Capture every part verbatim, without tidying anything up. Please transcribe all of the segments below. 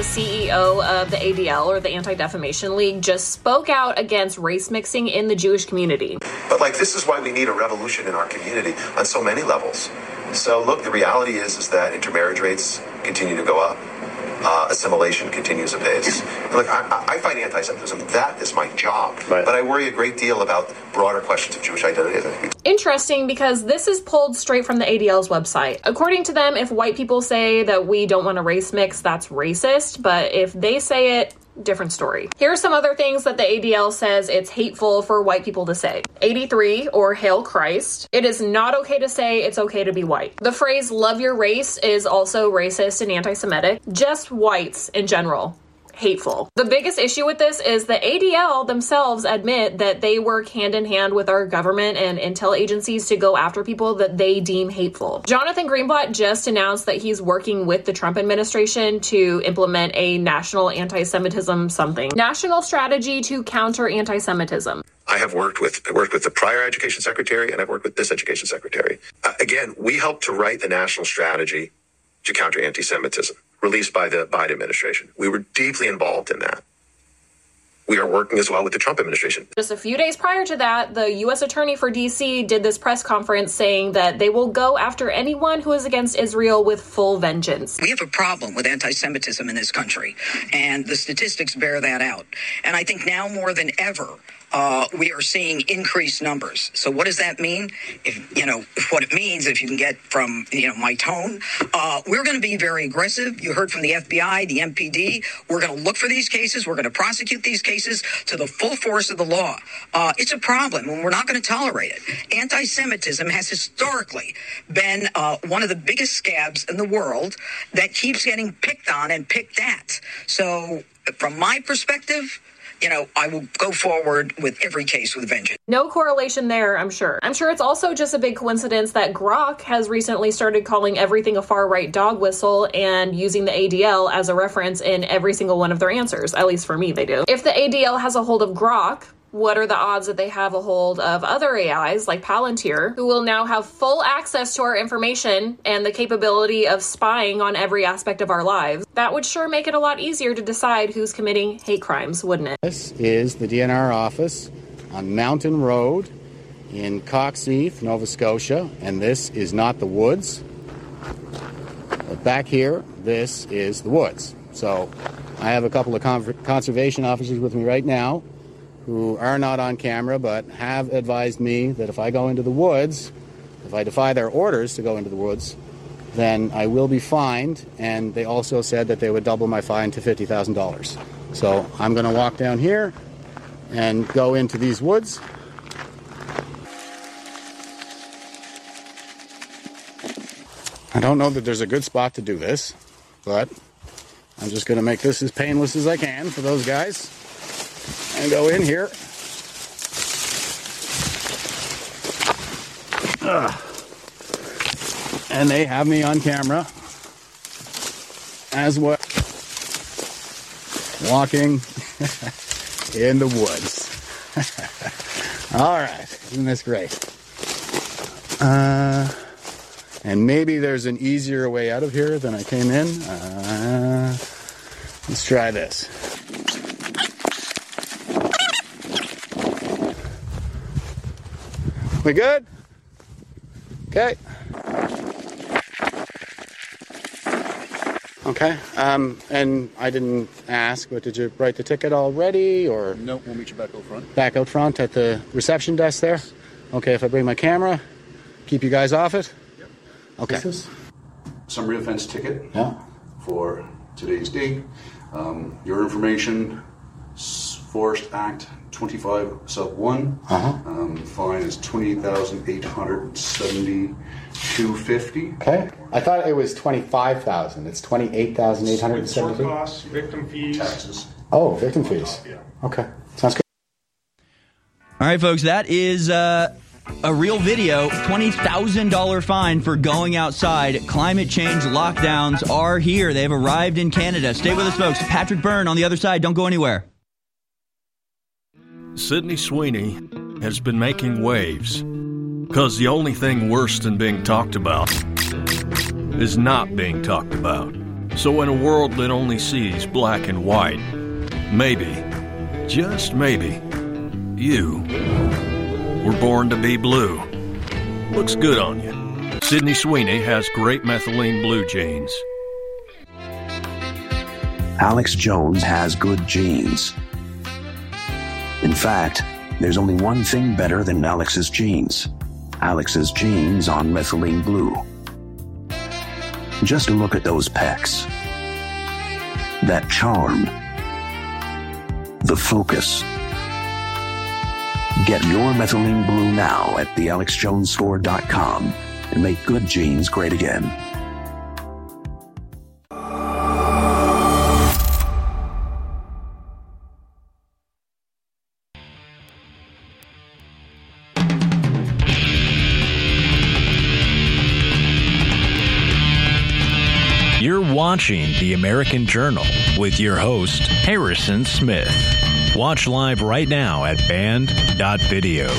C E O of the A D L, or the Anti-Defamation League, just spoke out against race mixing in the Jewish community. But, like, this is why we need a revolution in our community on so many levels. So, look, the reality is, is that intermarriage rates continue to go up. Uh, assimilation continues apace. Look, I, I fight anti-Semitism. That is my job. Right. But I worry a great deal about broader questions of Jewish identity. Interesting, because this is pulled straight from the A D L's website. According to them, if white people say that we don't want to race mix, that's racist. But if they say it, different story. Here are some other things that the A D L says it's hateful for white people to say. eighty-three, or Hail Christ. It is not okay to say it's okay to be white. The phrase love your race is also racist and anti-Semitic. Just whites in general. Hateful. The biggest issue with this is the A D L themselves admit that they work hand in hand with our government and intel agencies to go after people that they deem hateful. Jonathan Greenblatt just announced that he's working with the Trump administration to implement a national anti-Semitism something. National strategy to counter anti-Semitism. I have worked with I worked with the prior education secretary, and I've worked with this education secretary. Uh, again, we helped to write the national strategy to counter anti-Semitism, released by the Biden administration. We were deeply involved in that. We are working as well with the Trump administration. Just a few days prior to that, the U S attorney for D C did this press conference saying that they will go after anyone who is against Israel with full vengeance. We have a problem with anti-Semitism in this country, and the statistics bear that out. And I think now more than ever, Uh, we are seeing increased numbers. So what does that mean? If, you know, what it means, if you can get from, you know, my tone, uh, we're going to be very aggressive. You heard from the F B I, the M P D. We're going to look for these cases. We're going to prosecute these cases to the full force of the law. Uh, it's a problem, and we're not going to tolerate it. Anti-Semitism has historically been uh, one of the biggest scabs in the world that keeps getting picked on and picked at. So from my perspective, you know, I will go forward with every case with vengeance. No correlation there, I'm sure. I'm sure it's also just a big coincidence that Grok has recently started calling everything a far-right dog whistle and using the A D L as a reference in every single one of their answers. At least for me, they do. If the A D L has a hold of Grok, what are the odds that they have a hold of other A Is like Palantir, who will now have full access to our information and the capability of spying on every aspect of our lives? That would sure make it a lot easier to decide who's committing hate crimes, wouldn't it? This is the D N R office on Mountain Road in Coxheath, Nova Scotia, and this is not the woods. But back here, this is the woods. So I have a couple of con- conservation officers with me right now who are not on camera, but have advised me that if I go into the woods, if I defy their orders to go into the woods, then I will be fined. And they also said that they would double my fine to fifty thousand dollars. So I'm going to walk down here and go into these woods. I don't know that there's a good spot to do this, but I'm just going to make this as painless as I can for those guys. And go in here. Ugh. And they have me on camera as well, walking in the woods. All right, isn't this great? Uh, and maybe there's an easier way out of here than I came in. Uh, let's try this. We good? Okay. Okay. Um, and I didn't ask, but did you write the ticket already, or? No, we'll meet you back out front. Back out front at the reception desk there? Okay, if I bring my camera, keep you guys off it? Yep. Okay. This is summary offense ticket yeah. for today's date. Um, your information, Forest Act twenty-five sub one. Uh-huh. Um, fine is twenty-eight thousand eight hundred seventy-two fifty. Okay. I thought it was twenty-five thousand. It's twenty-eight thousand eight hundred seventy. Court costs, victim fees, taxes. Oh, victim fees. Yeah. Okay. Sounds good. All right, folks, that is uh, a real video. twenty thousand dollars fine for going outside. Climate change lockdowns are here. They have arrived in Canada. Stay with us, folks. Patrick Byrne on the other side. Don't go anywhere. Sydney Sweeney has been making waves because the only thing worse than being talked about is not being talked about. So in a world that only sees black and white, maybe, just maybe, you were born to be blue. Looks good on you. Sydney Sweeney has great methylene blue jeans. Alex Jones has good genes. In fact, there's only one thing better than Alex's jeans. Alex's jeans on methylene blue. Just look at those pecs. That charm. The focus. Get your methylene blue now at the alex jones store dot com and make good jeans great again. You're watching The American Journal with your host, Harrison Smith. Watch live right now at band dot video.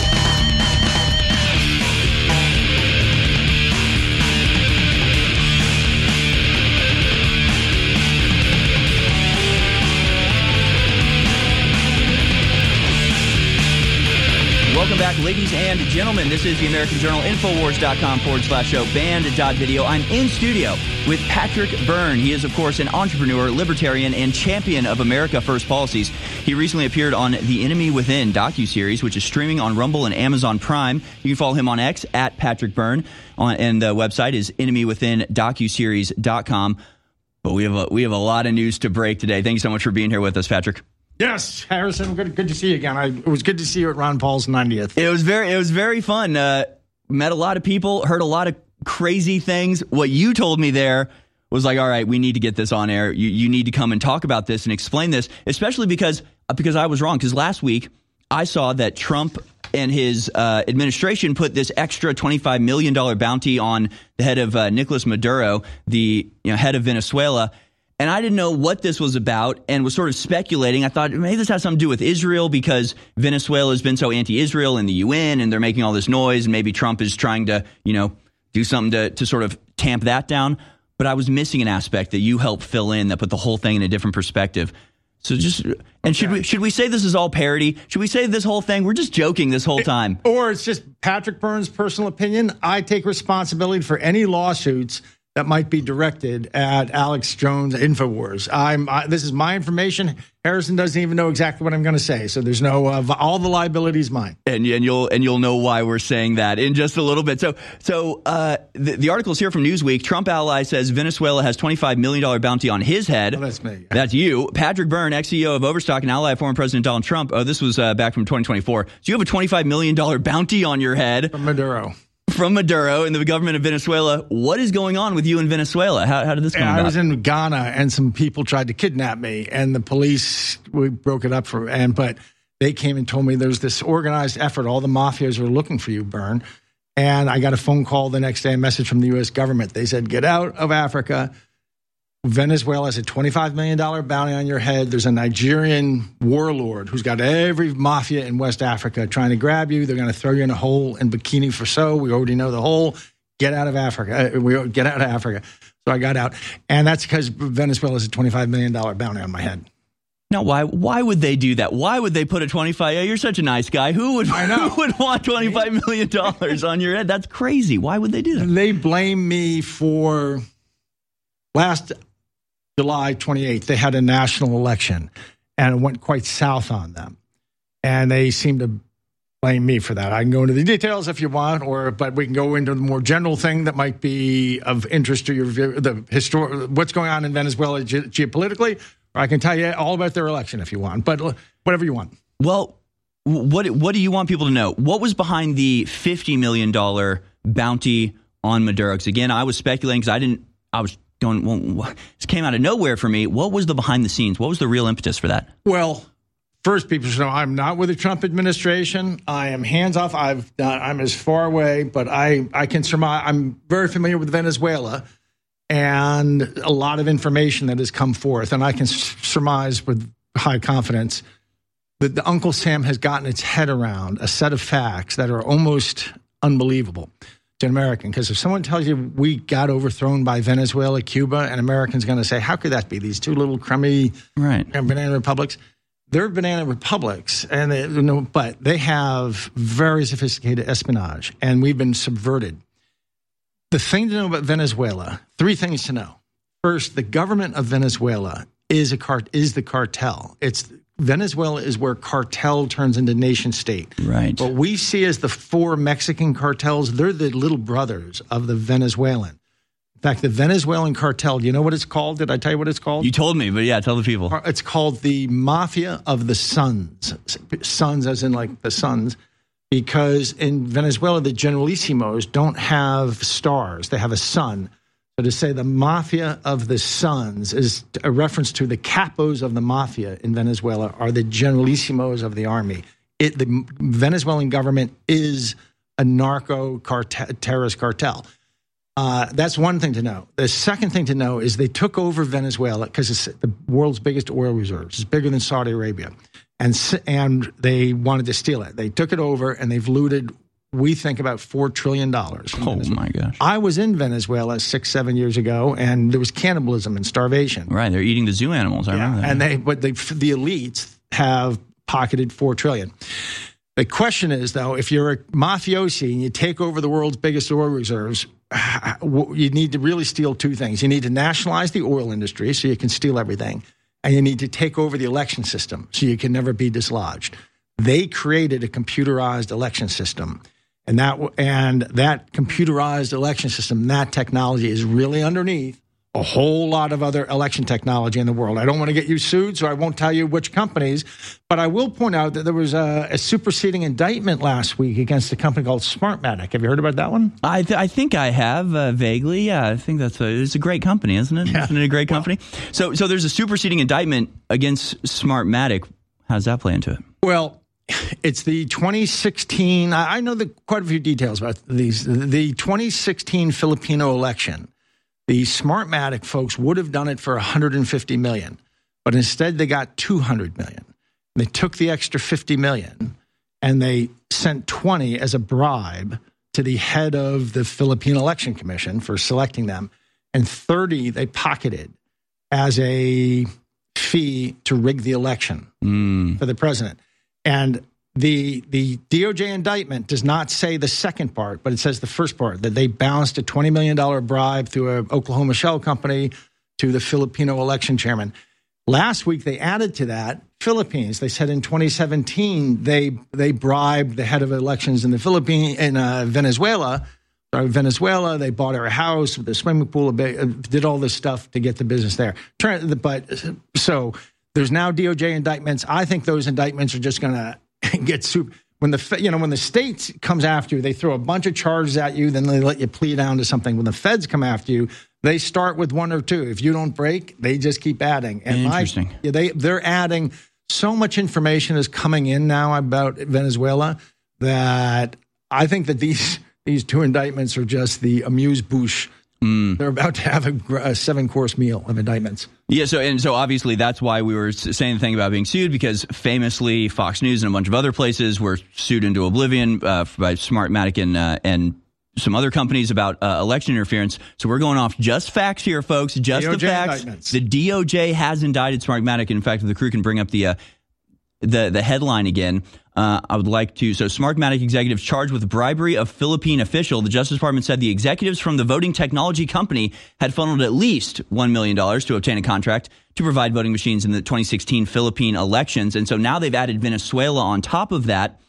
Welcome back, ladies and gentlemen. This is the American Journal, Infowars.com forward slash show, band.video. I'm in studio with Patrick Byrne. He is, of course, an entrepreneur, libertarian, and champion of America First policies. He recently appeared on The Enemy Within docuseries, which is streaming on Rumble and Amazon Prime. You can follow him on X, at Patrick Byrne, on, and the website is enemy within docuseries dot com. But we have a, we have a lot of news to break today. Thank you so much for being here with us, Patrick. Yes, Harrison, good, good to see you again. I, it was good to see you at Ron Paul's ninetieth. It was very, it was very fun. Uh, met a lot of people, heard a lot of crazy things. What you told me there was like, all right, we need to get this on air. You, you need to come and talk about this and explain this, especially because because I was wrong. Because last week I saw that Trump and his uh, administration put this extra twenty-five million dollars bounty on the head of uh, Nicolas Maduro, the you know, head of Venezuela. And I didn't know what this was about and was sort of speculating. I thought maybe this has something to do with Israel because Venezuela has been so anti-Israel in the U N and they're making all this noise. And maybe Trump is trying to, you know, do something to, to sort of tamp that down. But I was missing an aspect that you helped fill in that put the whole thing in a different perspective. So just, and should we should we say this is all parody? Should we say this whole thing, we're just joking this whole time? It, or it's just Patrick Byrne's personal opinion. I take responsibility for any lawsuits that might be directed at Alex Jones Infowars. I'm I, this is my information. Harrison doesn't even know exactly what I'm going to say, so there's no uh, all the liability is mine. And, and you'll and you'll know why we're saying that in just a little bit. So so uh, the, the article is here from Newsweek. Trump ally says Venezuela has twenty-five million dollars bounty on his head. Oh, that's me. That's you, Patrick Byrne, ex-C E O of Overstock and ally of former President Donald Trump. Oh, this was uh, back from twenty twenty-four. So you have a twenty-five million dollars bounty on your head from Maduro. From Maduro and the government of Venezuela. What is going on with you in Venezuela? How, how did this come yeah, about? I was in Ghana and some people tried to kidnap me, and the police, we broke it up for, and but they came and told me there's this organized effort. All the mafias are looking for you, Byrne. And I got a phone call the next day, a message from the U S government. They said, get out of Africa. Venezuela has a twenty-five million dollars bounty on your head. There's a Nigerian warlord who's got every mafia in West Africa trying to grab you. They're going to throw you in a hole in Burkina Faso. We already know the hole. Get out of Africa. Uh, we get out of Africa. So I got out. And that's because Venezuela has a twenty-five million dollars bounty on my head. Now, why why would they do that? Why would they put a twenty-five? Yeah, you're such a nice guy. Who would, I know. Who would want twenty-five million dollars on your head? That's crazy. Why would they do that? They blame me for last July twenty-eighth, they had a national election, and it went quite south on them. And they seem to blame me for that. I can go into the details if you want, or but we can go into the more general thing that might be of interest to your the histor- what's going on in Venezuela ge- geopolitically. Or I can tell you all about their election if you want, but whatever you want. Well, what what do you want people to know? What was behind the fifty million dollars bounty on Maduro? Because again, I was speculating because I didn't. I was. Going, well, this came out of nowhere for me. What was the behind the scenes? What was the real impetus for that? Well, first, people should know I'm not with the Trump administration. I am hands off. I've done, I'm as far away, but I, I can surmise. I'm very familiar with Venezuela and a lot of information that has come forth. And I can surmise with high confidence that the Uncle Sam has gotten its head around a set of facts that are almost unbelievable. to an American. Because if someone tells you we got overthrown by Venezuela, Cuba, an American's going to say, how could that be? These two little crummy right. banana republics. They're banana republics, and they, you know, but they have very sophisticated espionage, and we've been subverted. The thing to know about Venezuela, three things to know. First, the government of Venezuela is a cart is the cartel. It's Venezuela is where cartel turns into nation state. Right. What we see as the four Mexican cartels, they're the little brothers of the Venezuelan. In fact, the Venezuelan cartel, do you know what it's called? Did I tell you what it's called? You told me, but yeah, tell the people. It's called the Mafia of the Suns. Suns as in like the suns. Because in Venezuela, the Generalissimos don't have stars. They have a sun. So to say the Mafia of the Suns is a reference to the capos of the Mafia in Venezuela are the Generalissimos of the army. It, the Venezuelan government is a narco cartel, terrorist cartel. Uh, that's one thing to know. The second thing to know is they took over Venezuela because it's the world's biggest oil reserves. It's bigger than Saudi Arabia. And and they wanted to steal it. They took it over, and they've looted, we think, about four trillion dollars. Oh, Venezuela. My gosh. I was in Venezuela six, seven years ago, and there was cannibalism and starvation. Right, they're eating the zoo animals. I yeah, remember that. And they, but they, the elites have pocketed four trillion dollars. The question is, though, if you're a mafiosi and you take over the world's biggest oil reserves, you need to really steal two things. You need to nationalize the oil industry so you can steal everything, and you need to take over the election system so you can never be dislodged. They created a computerized election system, and that and that computerized election system, that technology is really underneath a whole lot of other election technology in the world. I don't want to get you sued, so I won't tell you which companies, but I will point out that there was a, a superseding indictment last week against a company called Smartmatic. Have you heard about that one? I, th- I think I have uh, vaguely. Yeah, I think that's a, it's a great company, isn't it? Yeah. Isn't it a great company? Well, so, so there's a superseding indictment against Smartmatic. How does that play into it? Well, it's the twenty sixteen. I know the, quite a few details about these. The twenty sixteen Filipino election. The Smartmatic folks would have done it for one hundred fifty million dollars, but instead they got two hundred million dollars. They took the extra fifty million dollars and they sent twenty as a bribe to the head of the Philippine Election Commission for selecting them, and thirty they pocketed as a fee to rig the election mm. for the president. And The the D O J indictment does not say the second part, but it says the first part, that they bounced a twenty million dollars bribe through an Oklahoma shell company to the Filipino election chairman. Last week, they added to that Philippines. They said in twenty seventeen, they they bribed the head of elections in the Philippines, in uh, Venezuela. Sorry, Venezuela, they bought her a house with a swimming pool, did all this stuff to get the business there. But so there's now D O J indictments. I think those indictments are just going to get super. When the you know when the state comes after you, they throw a bunch of charges at you, then they let you plead down to something. When the feds come after you, they start with one or two. If you don't break, they just keep adding. And Interesting. My, they they're adding so much information is coming in now about Venezuela that I think that these these two indictments are just the amuse-bouche. Mm. They're about to have a, a seven-course meal of indictments. Yeah, so and so obviously that's why we were saying the thing about being sued, because famously Fox News and a bunch of other places were sued into oblivion uh, by Smartmatic and uh, and some other companies about uh, election interference. So we're going off just facts here, folks. Just D O J the facts. Indictments. The D O J has indicted Smartmatic. In fact, if the crew can bring up the uh, the the headline again. Uh, I would like to. So Smartmatic executives charged with bribery of Philippine official. The Justice Department said the executives from the voting technology company had funneled at least one million dollars to obtain a contract to provide voting machines in the twenty sixteen Philippine elections. And so now they've added Venezuela on top of that.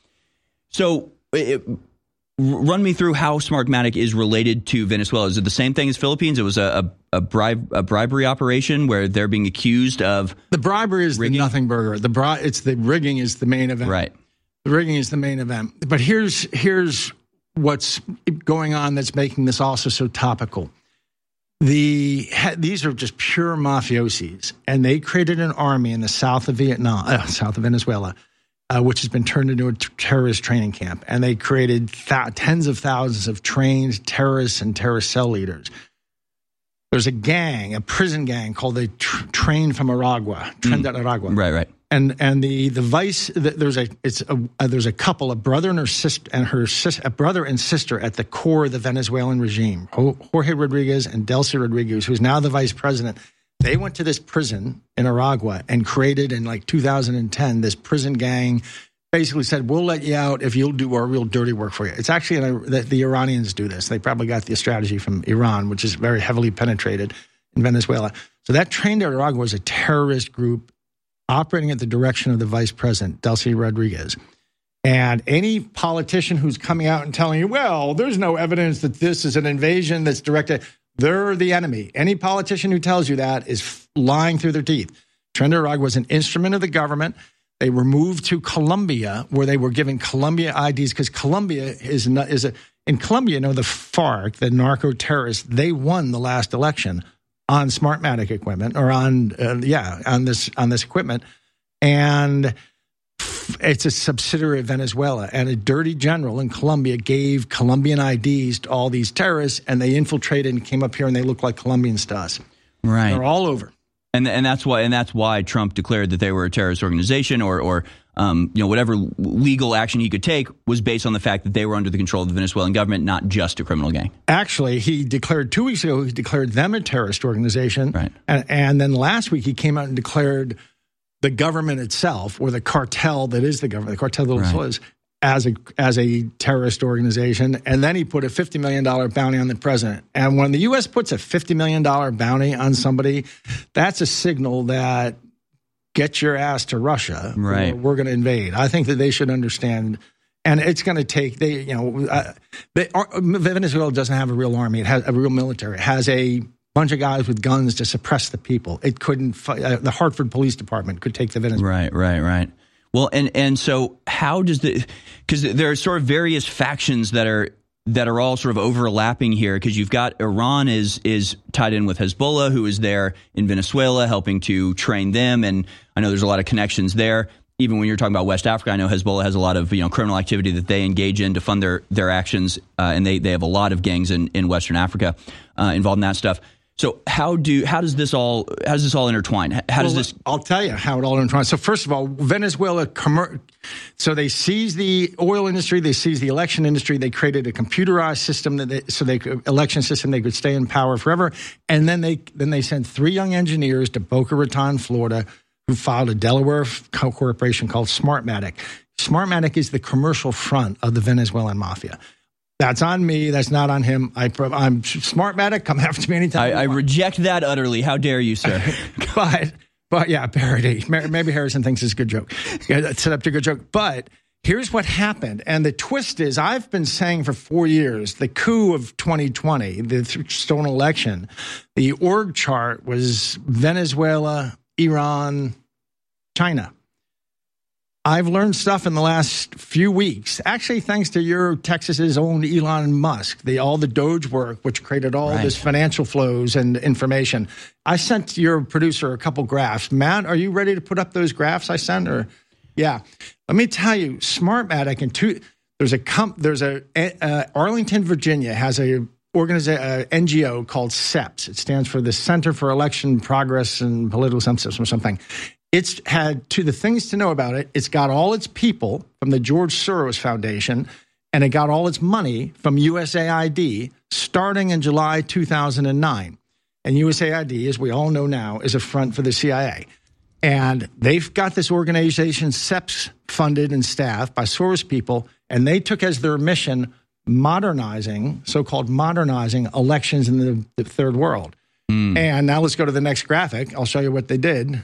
So it, run me through how Smartmatic is related to Venezuela. Is it the same thing as Philippines? It was a, a, a, bribe, a bribery operation where they're being accused of the bribery is rigging? The nothing burger. The bri- it's the rigging is the main event. Right. The rigging is the main event. But here's here's what's going on that's making this also so topical. The these are just pure mafiosis, and they created an army in the south of Vietnam, uh, south of Venezuela, uh, which has been turned into a t- terrorist training camp. And they created th- tens of thousands of trained terrorists and terrorist cell leaders. There's a gang, a prison gang called the tr- Train from Aragua, Tren de Aragua. Right, right. And and the the vice the, there's a it's a uh, there's a couple, a brother and her sister and her sis, a brother and sister at the core of the Venezuelan regime, Jorge Rodriguez and Delcy Rodriguez, who's now the vice president. They went to this prison in Aragua and created in like two thousand ten this prison gang. Basically said, we'll let you out if you'll do our real dirty work for you. It's actually an, the, the Iranians do this. They probably got the strategy from Iran, which is very heavily penetrated in Venezuela. So that trained at Aragua was a terrorist group operating at the direction of the vice president, Delcy Rodriguez. And any politician who's coming out and telling you, well, there's no evidence that this is an invasion that's directed, they're the enemy. Any politician who tells you that is lying through their teeth. Tren de Aragua was an instrument of the government. They were moved to Colombia, where they were giving Colombia I Ds, because Colombia is not, is a in Colombia. You know, the FARC, the narco terrorists, they won the last election on Smartmatic equipment, or on uh, yeah, on this on this equipment, and it's a subsidiary of Venezuela. And a dirty general in Colombia gave Colombian I Ds to all these terrorists, and they infiltrated and came up here, and they look like Colombians to us. Right, they're all over. And and that's why and that's why Trump declared that they were a terrorist organization, or or um, you know, whatever legal action he could take was based on the fact that they were under the control of the Venezuelan government, not just a criminal gang. Actually, he declared two weeks ago he declared them a terrorist organization, right? And, and then last week he came out and declared the government itself, or the cartel that is the government, the cartel that right. is, as a as a terrorist organization. And then he put a fifty million dollars bounty on the president. And when the U S puts a fifty million dollars bounty on somebody, that's a signal that get your ass to Russia, right? Or we're going to invade. I think that they should understand. And it's going to take, they, you know, uh, they, uh, Venezuela doesn't have a real army. It has a real military. It has a bunch of guys with guns to suppress the people. It couldn't, uh, the Hartford Police Department could take the Venezuela. Right, right, right. Well, and and so how does the, because there are sort of various factions that are that are all sort of overlapping here, because you've got Iran is is tied in with Hezbollah, who is there in Venezuela helping to train them, and I know there's a lot of connections there. Even when you're talking about West Africa, I know Hezbollah has a lot of, you know, criminal activity that they engage in to fund their their actions, uh, and they they have a lot of gangs in in Western Africa uh, involved in that stuff. So how do how does this all how does this all intertwine? How does well, this? I'll tell you how it all intertwines. So first of all, Venezuela, so they seized the oil industry, they seized the election industry, they created a computerized system that they, so they could, election system they could stay in power forever, and then they then they sent three young engineers to Boca Raton, Florida, who filed a Delaware corporation called Smartmatic. Smartmatic is the commercial front of the Venezuelan mafia. That's on me. That's not on him. I, I'm Smartmatic. Come after me anytime. I, I reject that utterly. How dare you, sir? but, but yeah, parody. Maybe Harrison thinks it's a good joke. Yeah, set up to a good joke. But here's what happened. And the twist is, I've been saying for four years, the coup of twenty twenty, the stolen election, the org chart was Venezuela, Iran, China. I've learned stuff in the last few weeks, actually thanks to your Texas's own Elon Musk, the all the Doge work, which created all right. this financial flows and information. I sent your producer a couple graphs. Matt, are you ready to put up those graphs I sent? Or yeah, let me tell you, Smartmatic and two. There's a comp, there's a uh, Arlington, Virginia has a organiza- uh, N G O called C E P S. It stands for the Center for Election Progress and Political Census or something. It's had to the things to know about it. It's got all its people from the George Soros Foundation, and it got all its money from U S A I D starting in July two thousand nine. And U S A I D, as we all know now, is a front for the C I A. And they've got this organization, C E P S, funded and staffed by Soros people, and they took as their mission modernizing, so-called modernizing elections in the, the third world. Mm. And now let's go to the next graphic. I'll show you what they did.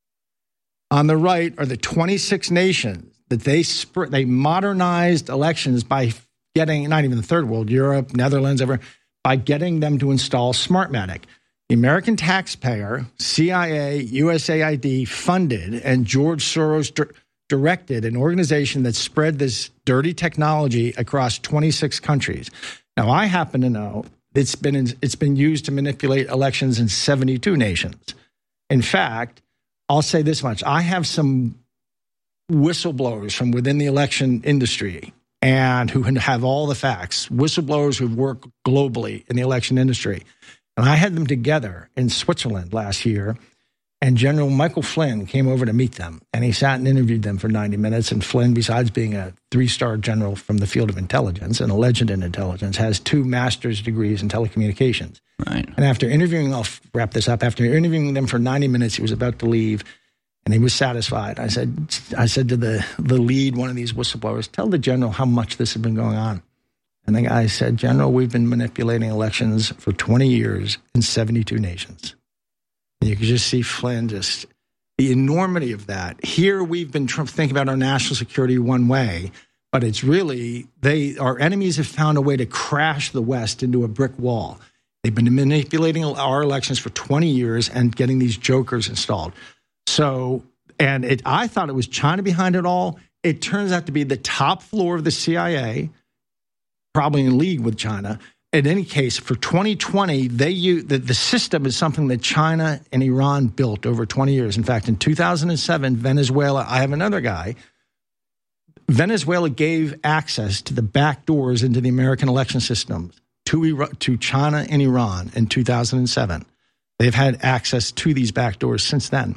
On the right are the twenty-six nations that they sp- they modernized elections by getting, not even the third world, Europe, Netherlands, ever, by getting them to install Smartmatic. The American taxpayer, C I A, U S A I D funded, and George Soros di- directed an organization that spread this dirty technology across twenty-six countries. Now, I happen to know it's been in, it's been used to manipulate elections in seventy-two nations. In fact, I'll say this much. I have some whistleblowers from within the election industry and who have all the facts, whistleblowers who work globally in the election industry. And I had them together in Switzerland last year. And General Michael Flynn came over to meet them, and he sat and interviewed them for ninety minutes. And Flynn, besides being a three-star general from the field of intelligence and a legend in intelligence, has two master's degrees in telecommunications. Right. And after interviewing, I'll wrap this up, after interviewing them for ninety minutes, he was about to leave, and he was satisfied. I said, I said to the, the lead, one of these whistleblowers, tell the general how much this has been going on. And the guy said, General, we've been manipulating elections for twenty years in seventy-two nations. And you can just see Flynn, just the enormity of that. Here we've been tr- thinking about our national security one way, but it's really, they our enemies have found a way to crash the West into a brick wall. They've been manipulating our elections for twenty years and getting these jokers installed. So, and it, I thought it was China behind it all. It turns out to be the top floor of the C I A, probably in league with China. In any case, for twenty twenty, they use, the, the system is something that China and Iran built over twenty years. In fact, in two thousand seven, Venezuela, I have another guy, Venezuela gave access to the back doors into the American election system to, to China and Iran in two thousand seven. They've had access to these back doors since then.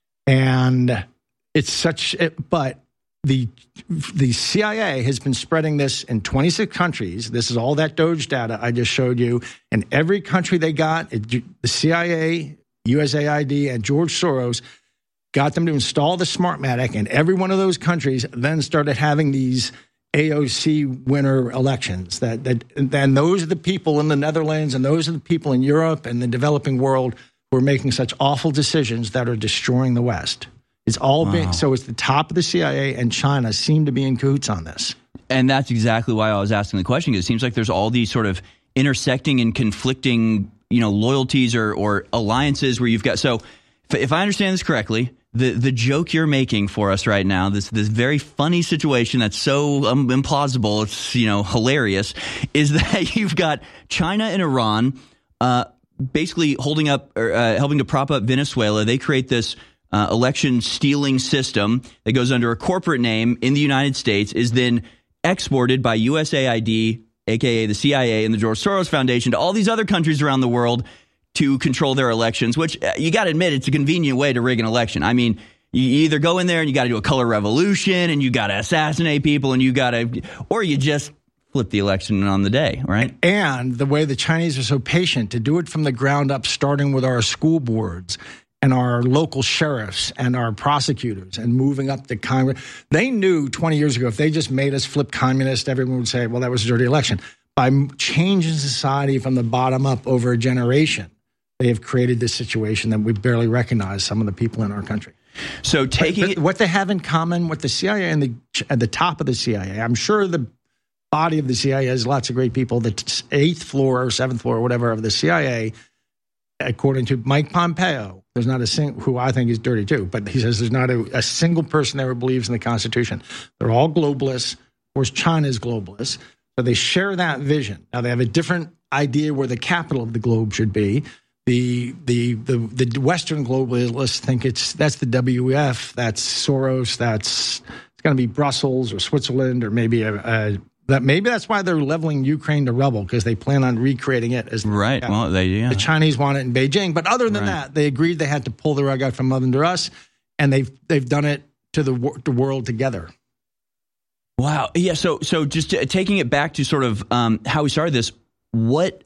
And it's such, it, but the the C I A has been spreading this in twenty-six countries. This is all that Doge data I just showed you. And every country they got, it, the C I A, U S A I D, and George Soros got them to install the Smartmatic. And every one of those countries then started having these A O C winner elections. That that then those are the people in the Netherlands, and those are the people in Europe and the developing world who are making such awful decisions that are destroying the West. It's all wow. been, so it's the top of the C I A, and China seem to be in cahoots on this. And that's exactly why I was asking the question, because it seems like there's all these sort of intersecting and conflicting, you know, loyalties or, or alliances where you've got. So if, if I understand this correctly, the, the joke you're making for us right now, this this very funny situation that's so um, implausible, it's, you know, hilarious, is that you've got China and Iran uh, basically holding up or uh, helping to prop up Venezuela. They create this Uh, election stealing system that goes under a corporate name in the United States, is then exported by U S A I D, a k a the C I A and the George Soros Foundation, to all these other countries around the world to control their elections, which uh, you got to admit, it's a convenient way to rig an election. I mean, you either go in there and you got to do a color revolution and you got to assassinate people and you got to, or you just flip the election on the day, right? And the way the Chinese are so patient to do it from the ground up, starting with our school boards and our local sheriffs and our prosecutors and moving up to Congress. They knew twenty years ago, if they just made us flip communist, everyone would say, well, that was a dirty election. By changing society from the bottom up over a generation, they have created this situation that we barely recognize some of the people in our country. So taking but, but what they have in common with the C I A and the, at the top of the C I A, I'm sure the body of the C I A has lots of great people. The eighth floor or seventh floor or whatever of the C I A, according to Mike Pompeo, there's not a single, who I think is dirty too, but he says there's not a, a single person there who believes in the Constitution. They're all globalists. Of course, China is globalist. So they share that vision. Now, they have a different idea where the capital of the globe should be. The the the, the Western globalists think it's that's the W E F, that's Soros, that's it's going to be Brussels or Switzerland or maybe a, a That maybe that's why they're leveling Ukraine to rubble, because they plan on recreating it as right. The, well, they yeah. the Chinese want it in Beijing, but other than right. that, they agreed they had to pull the rug out from under us, and they've they've done it to the, the world together. Wow. Yeah. So so just to, taking it back to sort of um, how we started this, what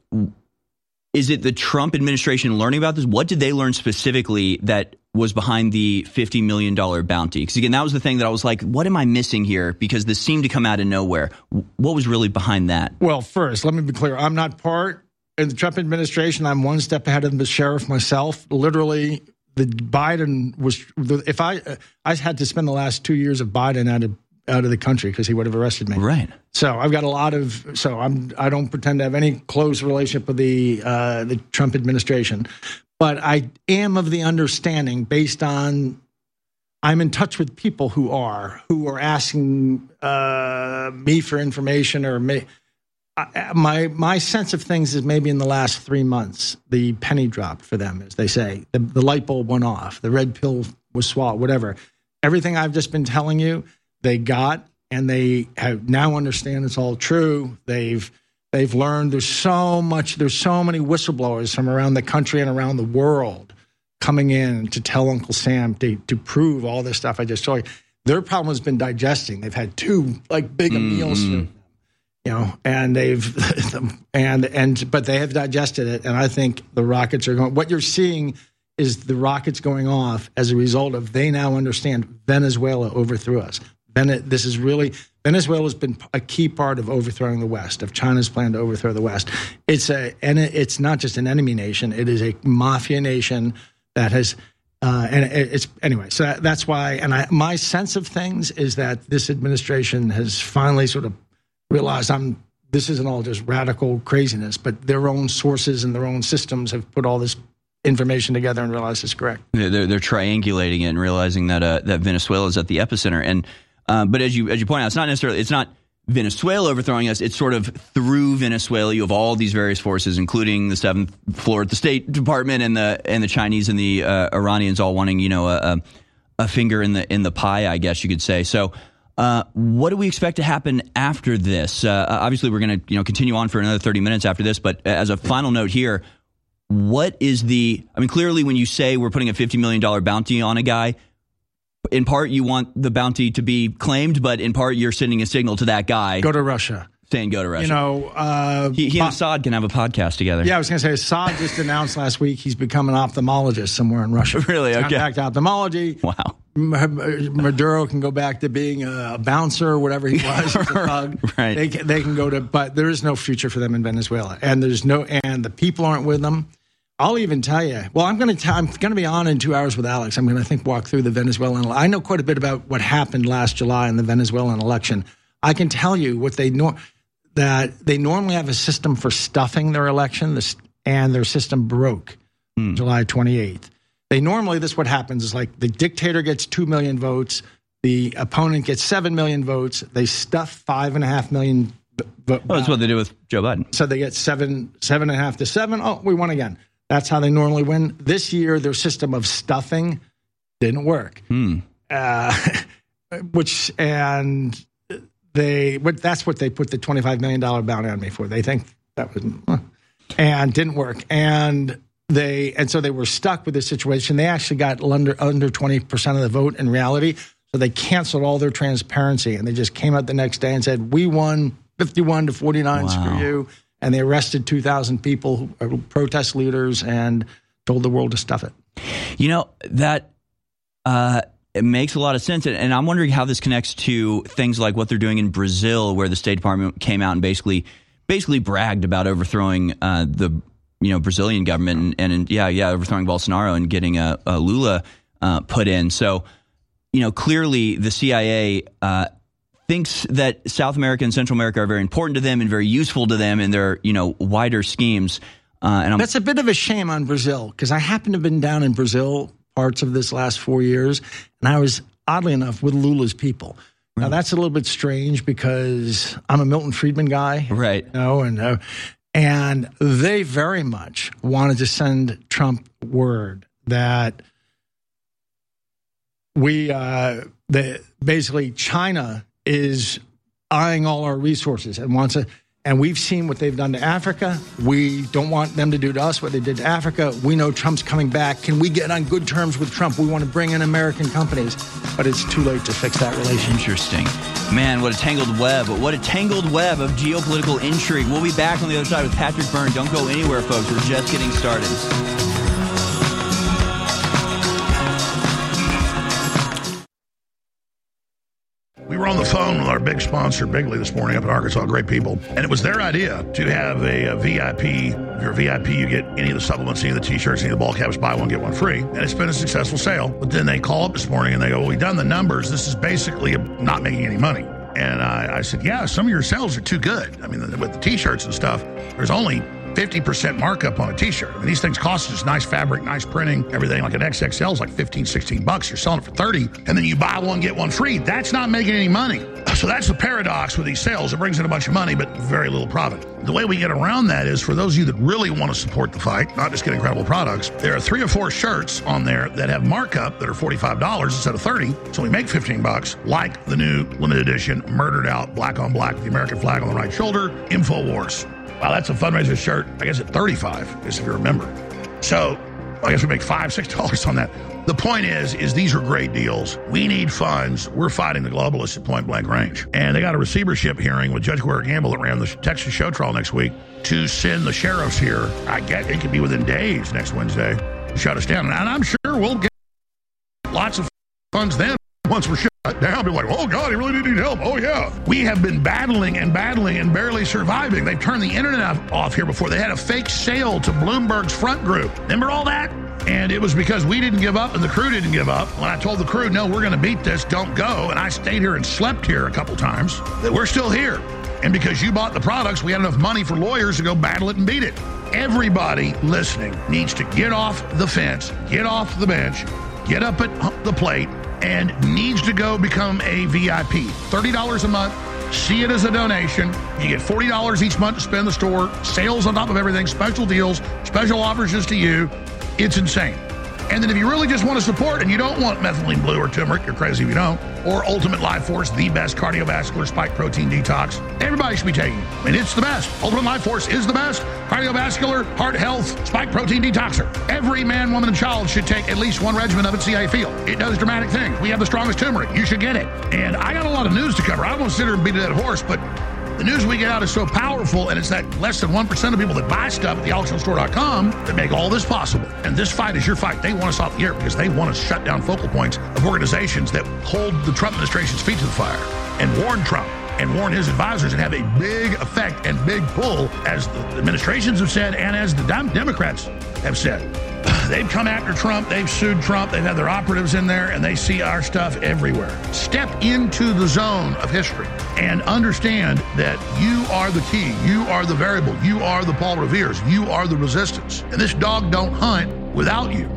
is it the Trump administration learning about this? What did they learn specifically that was behind the fifty million dollars bounty? Because, again, that was the thing that I was like, what am I missing here? Because this seemed to come out of nowhere. What was really behind that? Well, first, let me be clear. I'm not part of the Trump administration. I'm one step ahead of the sheriff myself. Literally, the Biden was – if I I had to spend the last two years of Biden out of out of the country because he would have arrested me. Right. So I've got a lot of – so I'm, I don't pretend to have any close relationship with the uh, the Trump administration. But I am of the understanding, based on I'm in touch with people who are who are asking uh, me for information, or may, I, my my sense of things is maybe in the last three months the penny dropped for them, as they say. The, the light bulb went off. The red pill was swallowed. Whatever. Everything I've just been telling you, they got, and they have now understand it's all true. They've They've learned there's so much, there's so many whistleblowers from around the country and around the world coming in to tell Uncle Sam to, to prove all this stuff I just told you. Their problem has been digesting. They've had two like big mm-hmm. meals, you know, and they've and and but they have digested it. And I think the rockets are going. What you're seeing is the rockets going off as a result of they now understand Venezuela overthrew us. Vene- this is really Venezuela has been a key part of overthrowing the West, of China's plan to overthrow the West. It's a and it's not just an enemy nation; it is a mafia nation that has. Uh, and it's anyway, so that, that's why. And I, my sense of things is that this administration has finally sort of realized I'm. This isn't all just radical craziness, but their own sources and their own systems have put all this information together and realized it's correct. They're they're triangulating it and realizing that uh, that Venezuela is at the epicenter. And uh, but as you as you point out, it's not necessarily it's not Venezuela overthrowing us. It's sort of through Venezuela. You have all these various forces, including the seventh floor at the State Department and the and the Chinese and the uh, Iranians all wanting, you know, a, a finger in the in the pie, I guess you could say. So, uh, what do we expect to happen after this? Uh, obviously, we're going to you know continue on for another thirty minutes after this. But as a final note here, what is the? I mean, clearly, when you say we're putting a fifty million dollars bounty on a guy, in part, you want the bounty to be claimed, but in part, you're sending a signal to that guy. Go to Russia. Saying go to Russia. You know, uh, he, he and Assad can have a podcast together. Yeah, I was going to say, Assad just announced last week he's become an ophthalmologist somewhere in Russia. Really? Okay. Back to ophthalmology. Wow. Maduro can go back to being a bouncer or whatever he was. A thug. Right. They can, they can go to, but there is no future for them in Venezuela, and there's no, and the people aren't with them. I'll even tell you. Well, I'm going to tell. I'm going to be on in two hours with Alex. I'm going to I think walk through the Venezuelan. I know quite a bit about what happened last July in the Venezuelan election. I can tell you what they know that they normally have a system for stuffing their election, this, and their system broke hmm. July twenty-eighth. They normally this what happens is like the dictator gets two million votes, the opponent gets seven million votes. They stuff five and a half million. Vo- well, that's what they do with Joe Biden. So they get seven, seven and a half to seven. Oh, we won again. That's how they normally win. This year, their system of stuffing didn't work. Hmm. Uh, which and they, but that's what they put the twenty-five million dollars bounty on me for. They think that was, and didn't work. And they, and so they were stuck with this situation. They actually got under under twenty percent of the vote in reality. So they canceled all their transparency, and they just came out the next day and said, "We won fifty-one to forty-nine. Wow. Screw you." And they arrested two thousand people, who are protest leaders, and told the world to stuff it. You know, that uh, it makes a lot of sense. And I'm wondering how this connects to things like what they're doing in Brazil, where the State Department came out and basically basically bragged about overthrowing uh, the you know Brazilian government and, and yeah, yeah, overthrowing Bolsonaro and getting a, a Lula uh, put in. So, you know, clearly the C I A uh thinks that South America and Central America are very important to them and very useful to them in their, you know, wider schemes. Uh, and I'm, That's a bit of a shame on Brazil, because I happen to have been down in Brazil parts of this last four years, and I was, oddly enough, with Lula's people. Now, mm. that's a little bit strange because I'm a Milton Friedman guy. Right. You know, and, uh, and they very much wanted to send Trump word that we, uh, the, basically China is eyeing all our resources and wants to, and we've seen what they've done to Africa. We don't want them to do to us what they did to Africa. We know Trump's coming back. Can we get on good terms with Trump? We want to bring in American companies, but it's too late to fix that relationship. Interesting. Man, what a tangled web. What a tangled web of geopolitical intrigue. We'll be back on the other side with Patrick Byrne. Don't go anywhere, folks. We're just getting started. We were on the phone with our big sponsor, Bigley, this morning up in Arkansas. Great people. And it was their idea to have a, a V I P. If you're a V I P, you get any of the supplements, any of the T-shirts, any of the ball caps, buy one, get one free. And it's been a successful sale. But then they call up this morning and they go, well, we've done the numbers. This is basically not making any money. And I, I said, yeah, some of your sales are too good. I mean, with the T-shirts and stuff, there's only fifty percent markup on a T-shirt. I mean, these things cost us nice fabric, nice printing, everything. Like an X X L is like fifteen, sixteen bucks. You're selling it for thirty, and then you buy one, get one free. That's not making any money. So that's the paradox with these sales. It brings in a bunch of money, but very little profit. The way we get around that is for those of you that really want to support the fight, not just get incredible products, there are three or four shirts on there that have markup that are forty-five dollars instead of thirty dollars. So we make fifteen bucks, like the new limited edition, murdered out, black on black with the American flag on the right shoulder, InfoWars. Wow, that's a fundraiser shirt, I guess at thirty-five, I guess if you remember. So I guess we make five, six dollars on that. The point is, is these are great deals. We need funds. We're fighting the globalists at point blank range. And they got a receivership hearing with Judge Guerrero Gamble that ran the Texas show trial next week to send the sheriffs here. I get it could be within days next Wednesday to shut us down. And I'm sure we'll get lots of funds then once we're shut down. Be like, oh God, he really did need help. Oh yeah. We have been battling and battling and barely surviving. They turned the internet off here before. They had a fake sale to Bloomberg's front group. Remember all that? And it was because we didn't give up and the crew didn't give up. When I told the crew, no, we're going to beat this, don't go. And I stayed here and slept here a couple times. That we're still here. And because you bought the products, we had enough money for lawyers to go battle it and beat it. Everybody listening needs to get off the fence, get off the bench, get up at the plate, and needs to go become a V I P. thirty dollars a month. See it as a donation. You get forty dollars each month to spend in the store. Sales on top of everything. Special deals. Special offers just to you. It's insane. And then if you really just want to support and you don't want methylene blue or turmeric, you're crazy if you don't, or Ultimate Life Force, the best cardiovascular spike protein detox, everybody should be taking it. I mean, it's the best. Ultimate Life Force is the best cardiovascular, heart health, spike protein detoxer. Every man, woman, and child should take at least one regimen of it, see how you feel. It does dramatic things. We have the strongest turmeric. You should get it. And I got a lot of news to cover. I won't sit here and beat a dead horse, but the news we get out is so powerful, and it's that less than one percent of people that buy stuff at the alex jones store dot com that make all this possible. And this fight is your fight. They want us off the air because they want to shut down focal points of organizations that hold the Trump administration's feet to the fire and warn Trump and warn his advisors and have a big effect and big pull, as the administrations have said and as the Democrats have said. They've come after Trump. They've sued Trump. They've had their operatives in there, and they see our stuff everywhere. Step into the zone of history and understand that you are the key. You are the variable. You are the Paul Revere's. You are the resistance. And this dog don't hunt without you.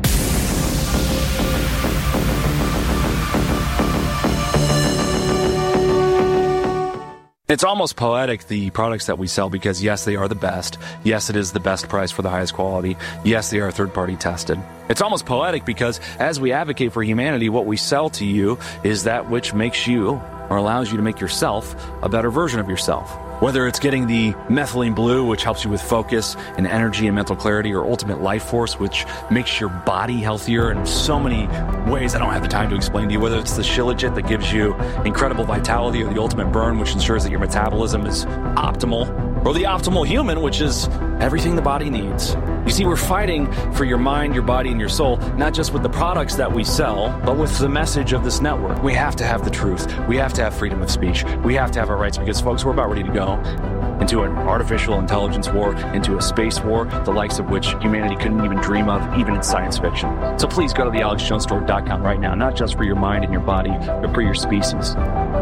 It's almost poetic, the products that we sell, because yes, they are the best. Yes, it is the best price for the highest quality. Yes, they are third-party tested. It's almost poetic because as we advocate for humanity, what we sell to you is that which makes you, or allows you to make yourself, a better version of yourself. Whether it's getting the methylene blue, which helps you with focus and energy and mental clarity, or Ultimate Life Force, which makes your body healthier in so many ways I don't have the time to explain to you. Whether it's the Shilajit that gives you incredible vitality, or the Ultimate Burn, which ensures that your metabolism is optimal, or the Optimal Human, which is everything the body needs. You see, we're fighting for your mind, your body, and your soul, not just with the products that we sell, but with the message of this network. We have to have the truth. We have to have freedom of speech. We have to have our rights, because, folks, we're about ready to go into an artificial intelligence war, into a space war, the likes of which humanity couldn't even dream of, even in science fiction. So please go to the alex jones store dot com right now, not just for your mind and your body, but for your species.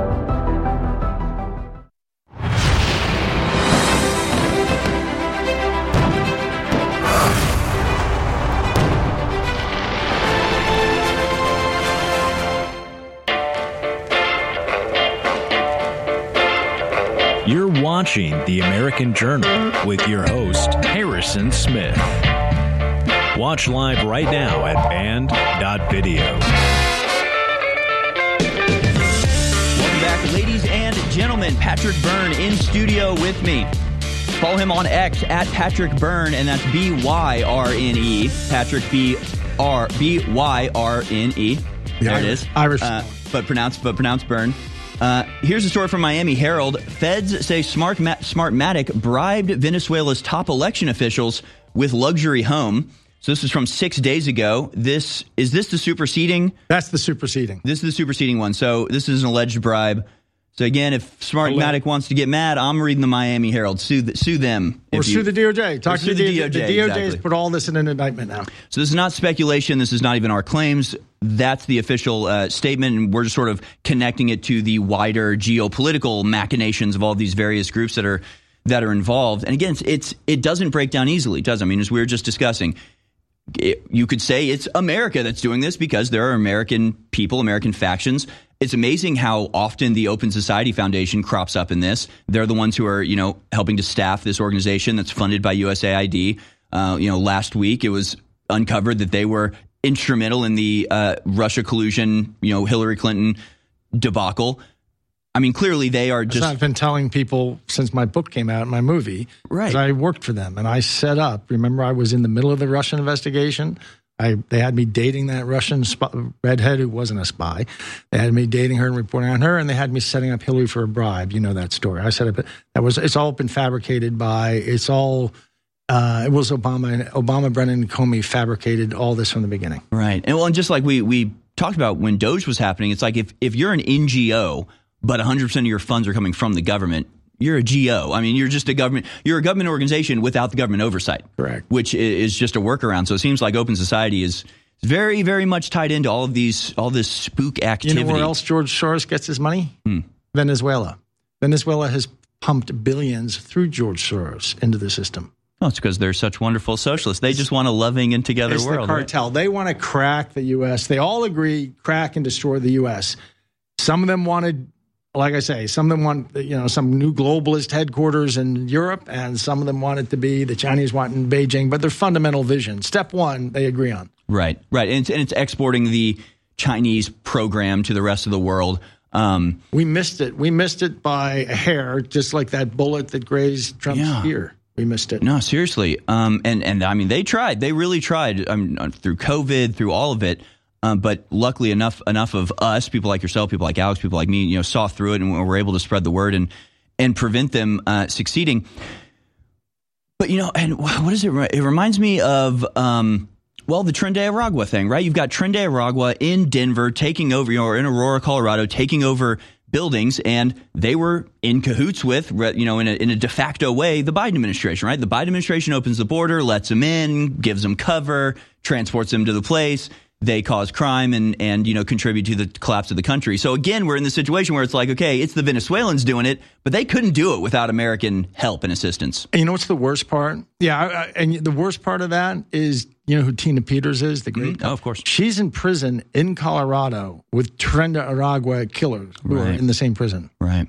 You're watching The American Journal with your host, Harrison Smith. Watch live right now at band dot video. Welcome back, ladies and gentlemen. Patrick Byrne in studio with me. Follow him on X at Patrick Byrne, and that's B Y R N E. Patrick B R B Y R N E. There it is. Irish. Uh, but pronounced, but pronounced Byrne. Uh, here's a story from Miami Herald. Feds say Smartma- Smartmatic bribed Venezuela's top election officials with luxury home. So this is from six days ago. This is this the superseding? That's the superseding. This is the superseding one. So this is an alleged bribe. So again, if Smartmatic wants to get mad, I'm reading the Miami Herald. Sue the, sue them. Or sue you, the D O J. Talk to the, the D O J. The D O J exactly. has put all this in an indictment now. So this is not speculation. This is not even our claims. That's the official uh, statement, and we're just sort of connecting it to the wider geopolitical machinations of all these various groups that are that are involved. And again, it's, it's it doesn't break down easily, does it? I mean, as we were just discussing, it, you could say it's America that's doing this because there are American people, American factions. It's amazing how often the Open Society Foundation crops up in this. They're the ones who are, you know, helping to staff this organization that's funded by U S A I D. Uh, you know, last week it was uncovered that they were instrumental in the uh, Russia collusion, you know, Hillary Clinton debacle. I mean, clearly they are just... I've been telling people since my book came out, my movie, right? I worked for them and I set up. Remember, I was in the middle of the Russian investigation. I, they had me dating that Russian sp- redhead who wasn't a spy. They had me dating her and reporting on her, and they had me setting up Hillary for a bribe. You know that story. I set up that was it's all been fabricated by it's all uh, it was Obama. Obama, Brennan, and Comey fabricated all this from the beginning. Right, and well, and just like we we talked about when Doge was happening, it's like if if you're an N G O, but one hundred percent of your funds are coming from the government, you're a G O. I mean, you're just a government. You're a government organization without the government oversight. Correct. Which is just a workaround. So it seems like Open Society is very, very much tied into all of these, all this spook activity. You know where else George Soros gets his money? Hmm. Venezuela. Venezuela has pumped billions through George Soros into the system. Oh, it's because they're such wonderful socialists. They just want a loving and together it's world. The cartel. Right? They want to crack the U S. They all agree, crack and destroy the U S. Some of them wanted. Like I say, some of them want, you know, some new globalist headquarters in Europe, and some of them want it to be the Chinese want in Beijing, but their fundamental vision. Step one, they agree on. Right, right. And it's, and it's exporting the Chinese program to the rest of the world. Um, we missed it. We missed it by a hair, just like that bullet that grazed Trump's yeah. ear. We missed it. No, seriously. Um, and, and I mean, they tried. They really tried um, through COVID, through all of it. Um, but luckily enough, enough of us, people like yourself, people like Alex, people like me, you know, saw through it and were able to spread the word and and prevent them uh, succeeding. But you know, and what is it? It reminds me of um, well, the Tren de Aragua thing, right? You've got Tren de Aragua in Denver taking over, you know, or in Aurora, Colorado, taking over buildings, and they were in cahoots with, you know, in a, in a de facto way, the Biden administration, right? The Biden administration opens the border, lets them in, gives them cover, transports them to the place. They cause crime and, and, you know, contribute to the collapse of the country. So, again, we're in the situation where it's like, okay, it's the Venezuelans doing it, but they couldn't do it without American help and assistance. And you know what's the worst part? Yeah, I, and the worst part of that is, you know who Tina Peters is, the great? Mm-hmm. Oh, of course. She's in prison in Colorado with Tren de Aragua killers who right. are in the same prison. Right.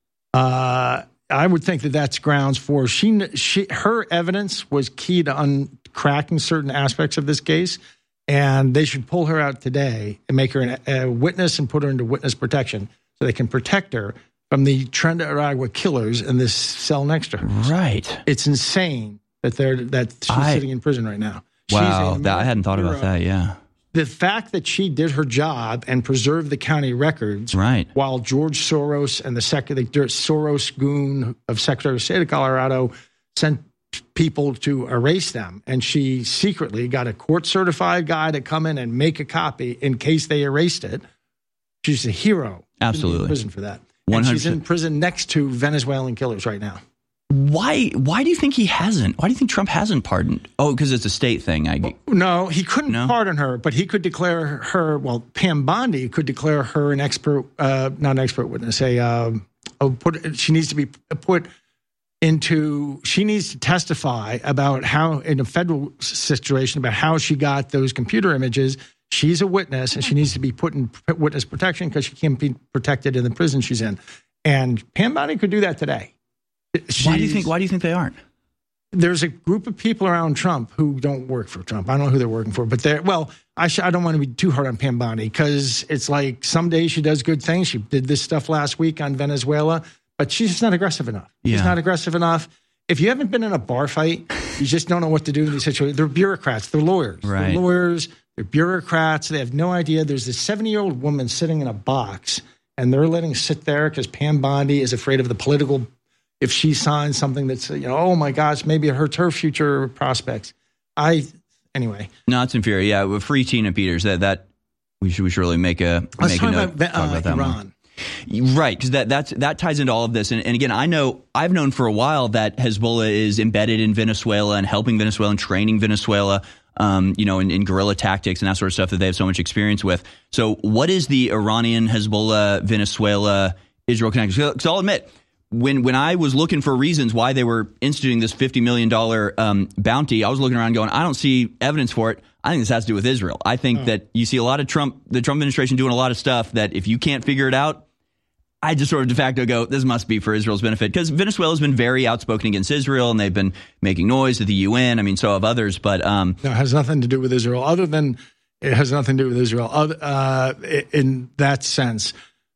Uh, I would think that that's grounds for she. She her evidence was key to uncracking certain aspects of this case. And they should pull her out today and make her an, a witness and put her into witness protection so they can protect her from the Tren de Aragua killers in this cell next to her. Right. It's insane that they're that she's I, sitting in prison right now. Wow, she's that, I hadn't thought hero. about that, yeah. The fact that she did her job and preserved the county records right. while George Soros and the, sec- the Soros goon of Secretary of State of Colorado sent people to erase them, and she secretly got a court-certified guy to come in and make a copy in case they erased it. She's a hero. Absolutely. She's in prison for that. one hundred percent. And she's in prison next to Venezuelan killers right now. Why Why do you think he hasn't? Why do you think Trump hasn't pardoned? Oh, because it's a state thing. I No, he couldn't no? pardon her, but he could declare her, well, Pam Bondi could declare her an expert, uh, not an expert witness, a, uh, a put, she needs to be put into, she needs to testify about how, in a federal situation, about how she got those computer images. She's a witness, and she needs to be put in witness protection because she can't be protected in the prison she's in. And Pam Bondi could do that today. She's, why do you think? Why do you think they aren't? There's a group of people around Trump who don't work for Trump. I don't know who they're working for, but they're well. I sh- I don't want to be too hard on Pam Bondi because it's like some days she does good things. She did this stuff last week on Venezuela, but she's just not aggressive enough. Yeah. She's not aggressive enough. If you haven't been in a bar fight, you just don't know what to do in these situations. They're bureaucrats. They're lawyers. Right. They're lawyers. They're bureaucrats. They have no idea. There's this seventy-year-old woman sitting in a box, and they're letting her sit there because Pam Bondi is afraid of the political. If she signs something that's, you know, oh my gosh, maybe it hurts her future prospects. I anyway. No, it's inferior. Yeah, with free Tina Peters. That that we should we should really make a Let's make talk a note. about, talk uh, about that Iran. More. Right, because that that's, that ties into all of this. And, and again, I know I've known for a while that Hezbollah is embedded in Venezuela and helping Venezuela and training Venezuela, um, you know, in, in guerrilla tactics and that sort of stuff that they have so much experience with. So what is the Iranian, Hezbollah, Venezuela, Israel connection? Because I'll admit, when when I was looking for reasons why they were instituting this fifty million dollars um, bounty, I was looking around going, I don't see evidence for it. I think this has to do with Israel. I think oh. that you see a lot of Trump, the Trump administration doing a lot of stuff that if you can't figure it out, I just sort of de facto go, this must be for Israel's benefit, because Venezuela has been very outspoken against Israel, and they've been making noise at the U N. I mean, so have others, but um, no, it has nothing to do with Israel. Other than it has nothing to do with Israel. Uh, in that sense,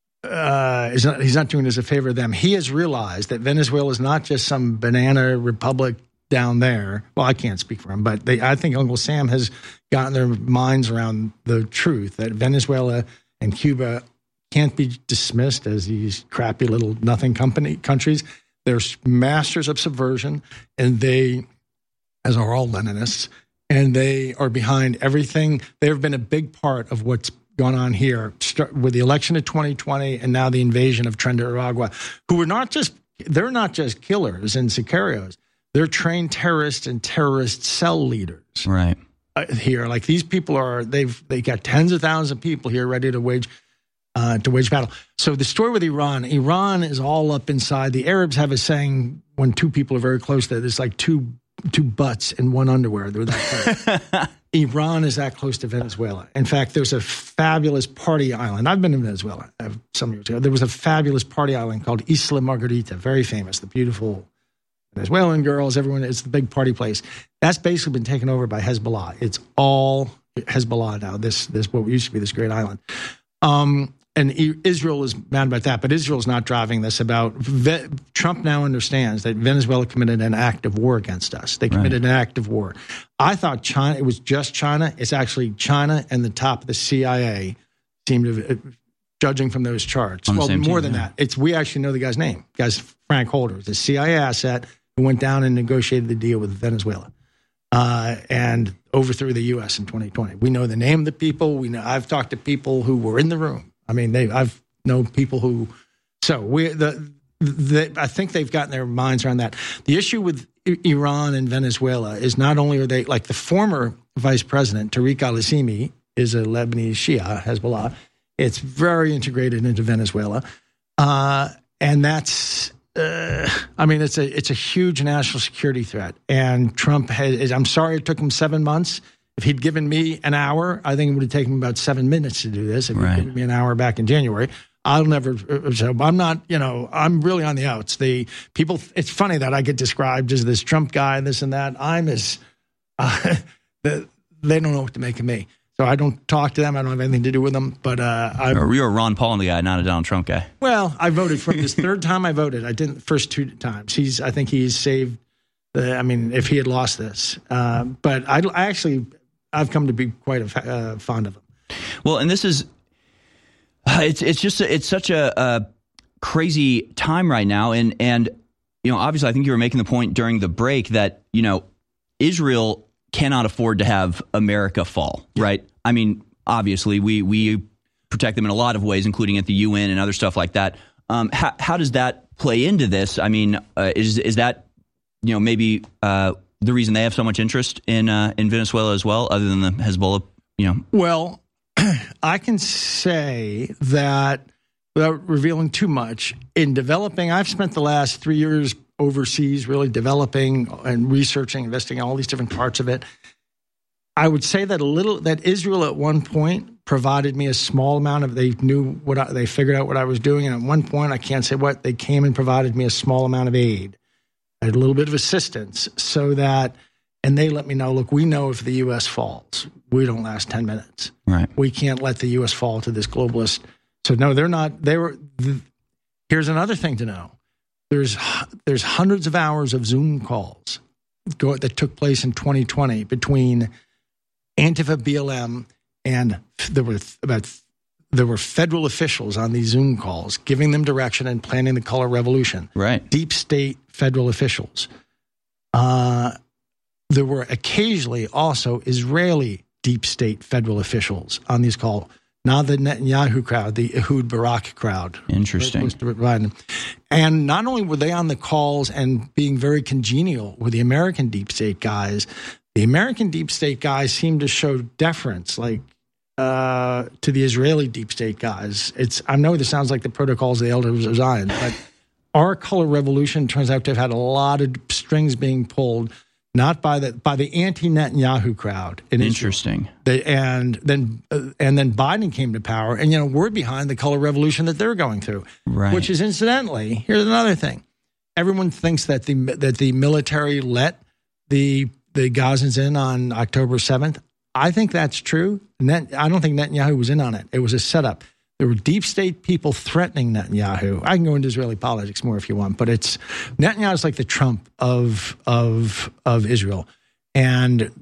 uh, he's not, he's not doing us a favor. Them. He has realized that Venezuela is not just some banana republic down there. Well, I can't speak for him, but they, I think Uncle Sam has gotten their minds around the truth that Venezuela and Cuba can't be dismissed as these crappy little nothing company countries. They're masters of subversion, and they, as are all Leninists, and they are behind everything. They've been a big part of what's gone on here with the election of twenty twenty and now the invasion of Tren de Aragua, who are not just, they're not just killers and sicarios. They're trained terrorists and terrorist cell leaders. Right. Uh, here. Like these people are, they've they got tens of thousands of people here ready to wage uh, to wage battle. So the story with Iran, Iran is all up inside. The Arabs have a saying when two people are very close that it's like two two butts in one underwear. They're that close. Iran is that close to Venezuela. In fact, there's a fabulous party island. I've been to Venezuela uh, some years ago. There was a fabulous party island called Isla Margarita, very famous, the beautiful Venezuelan girls, everyone, it's the big party place. That's basically been taken over by Hezbollah. It's all Hezbollah now, this, this what used to be this great island. Um, and Israel is mad about that, but Israel's not driving this about. Ve- Trump now understands that Venezuela committed an act of war against us. They committed right. an act of war. I thought China, it was just China. It's actually China and the top of the C I A seem to, uh, judging from those charts. Well, more team, than yeah. that. It's we actually know the guy's name. The guy's Frank Holder. It's a C I A asset who went down and negotiated the deal with Venezuela. Uh, and overthrew the U S in twenty twenty. We know the name of the people. We know. I've talked to people who were in the room. I mean, they. I've known people who. So we. The, the. I think they've gotten their minds around that. The issue with Iran and Venezuela is not only are they like the former vice president Tariq al-Assimi is a Lebanese Shia Hezbollah. It's very integrated into Venezuela, uh, and that's. Uh, I mean, it's a it's a huge national security threat, and Trump has. I'm sorry it took him seven months. If he'd given me an hour, I think it would have taken him about seven minutes to do this. If right. he'd given me an hour back in January, I'll never. So I'm not. You know, I'm really on the outs. The people. It's funny that I get described as this Trump guy, this and that. I'm as. Uh, the, they don't know what to make of me. So I don't talk to them. I don't have anything to do with them. But uh, I. You're a Ron Paul guy, not a Donald Trump guy. Well, I voted for him. This third time I voted. I didn't the first two times. He's. I think he's saved. The, I mean, if he had lost this, uh, but I, I actually, I've come to be quite a, uh, fond of him. Well, and this is. Uh, it's it's just it's such a, a crazy time right now, and and you know, obviously, I think you were making the point during the break that you know, Israel cannot afford to have America fall, yeah. right? I mean, obviously, we we protect them in a lot of ways, including at the U N and other stuff like that. Um, how, how does that play into this? I mean, uh, is is that you know maybe uh, the reason they have so much interest in uh, in Venezuela as well, other than the Hezbollah? You know, well, I can say that without revealing too much, in developing, I've spent the last three years overseas, really developing and researching, investigating all these different parts of it. I would say that a little that Israel at one point provided me a small amount of. They knew what I, they figured out what I was doing, and at one point, I can't say what they came and provided me a small amount of aid, a little bit of assistance, so that. And they let me know. Look, we know if the U S falls, we don't last ten minutes. Right. We can't let the U S fall to this globalist. So no, they're not. They were. The, here's another thing to know. There's there's hundreds of hours of Zoom calls go, that took place in twenty twenty between Antifa, B L M, and there were about there were federal officials on these Zoom calls giving them direction and planning the color revolution. Right, deep state federal officials. Uh, there were occasionally also Israeli deep state federal officials on these calls. Not the Netanyahu crowd, the Ehud Barak crowd. Interesting. And not only were they on the calls and being very congenial with the American deep state guys, the American deep state guys seemed to show deference, like uh, to the Israeli deep state guys. It's I know this sounds like the protocols of the elders of Zion, but our color revolution turns out to have had a lot of strings being pulled. Not by the by the anti-Netanyahu crowd. In Interesting. They, and then uh, and then Biden came to power, and you know we're behind the color revolution that they're going through. Right. Which is incidentally, here's another thing: everyone thinks that the that the military let the the Gazans in on October seventh. I think that's true. Net, I don't think Netanyahu was in on it. It was a setup. There were deep state people threatening Netanyahu. I can go into Israeli politics more if you want, but it's Netanyahu is like the Trump of of of Israel, and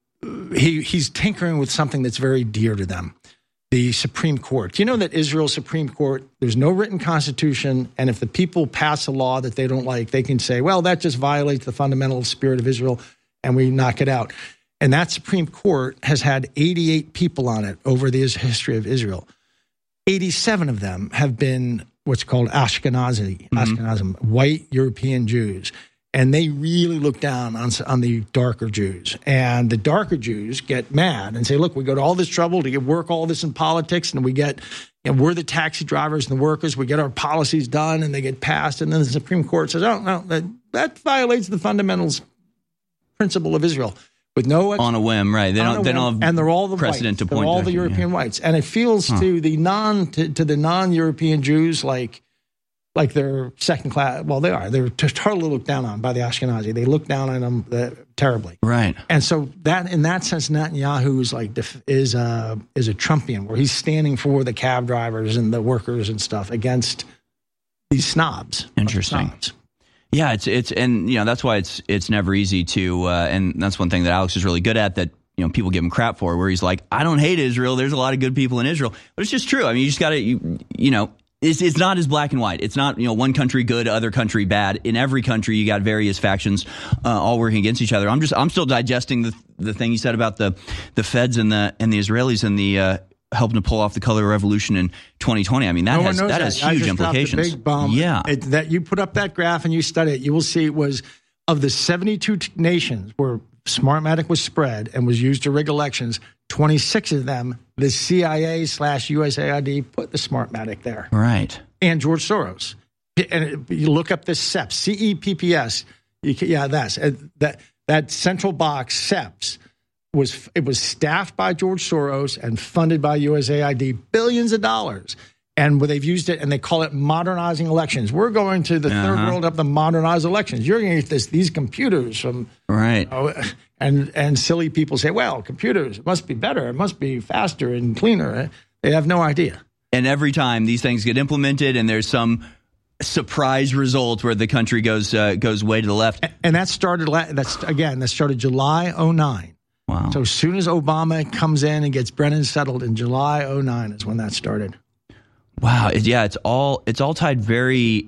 he he's tinkering with something that's very dear to them. The Supreme Court. You know that Israel's Supreme Court, there's no written constitution, and if the people pass a law that they don't like, they can say, well, that just violates the fundamental spirit of Israel, and we knock it out. And that Supreme Court has had eighty-eight people on it over the history of Israel. eighty-seven of them have been what's called Ashkenazi, mm-hmm. Ashkenazim, white European Jews. And they really look down on, on the darker Jews. And the darker Jews get mad and say, look, we go to all this trouble to get work all this in politics, and we get, you know, we're the taxi drivers and the workers, we get our policies done, and they get passed. And then the Supreme Court says, oh, no, that, that violates the fundamentals principle of Israel. With no on a whim, right? They don't. They don't have and they're all the precedent whites. to point. They're all to, the European yeah. whites, and it feels huh. to the non to, to the non-European Jews like like they're second class. Well, they are. They're totally looked down on by the Ashkenazi. They look down on them uh, terribly, right? And so that in that sense, Netanyahu is like is a is a Trumpian, where he's standing for the cab drivers and the workers and stuff against these snobs. Interesting. Snobs. Yeah, it's it's and you know that's why it's it's never easy to uh, and that's one thing that Alex is really good at that you know people give him crap for, where he's like, I don't hate Israel. There's a lot of good people in Israel, but it's just true. I mean, you just got to you you know it's it's not as black and white. It's not you know one country good, other country bad. In every country, you got various factions uh, all working against each other. I'm just I'm still digesting the the thing you said about the the Feds and the and the Israelis and the. Uh, helping to pull off the color revolution in twenty twenty. I mean, that no has that, that has I huge just implications. Big bomb. Yeah. It, that you put up that graph and you study it, you will see it was of the seventy-two t- nations where Smartmatic was spread and was used to rig elections, twenty-six of them, the C I A slash U S A I D put the Smartmatic there. Right. And George Soros. And it, you look up this C E P S, C E P P S. You can, yeah, that's uh, that that central box C E P S. Was it was staffed by George Soros and funded by U S A I D, billions of dollars. And where they've used it, and they call it modernizing elections. We're going to the uh-huh. third world up to modernize elections. You're going to get this, these computers from right, you know, and and silly people say, well, computers it must be better, it must be faster and cleaner. They have no idea. And every time these things get implemented, and there's some surprise result where the country goes uh, goes way to the left, and, and that started. That's again, that started July oh nine. Wow. So as soon as Obama comes in and gets Brennan settled in July oh nine is when that started. Wow. It, yeah, it's all it's all tied very,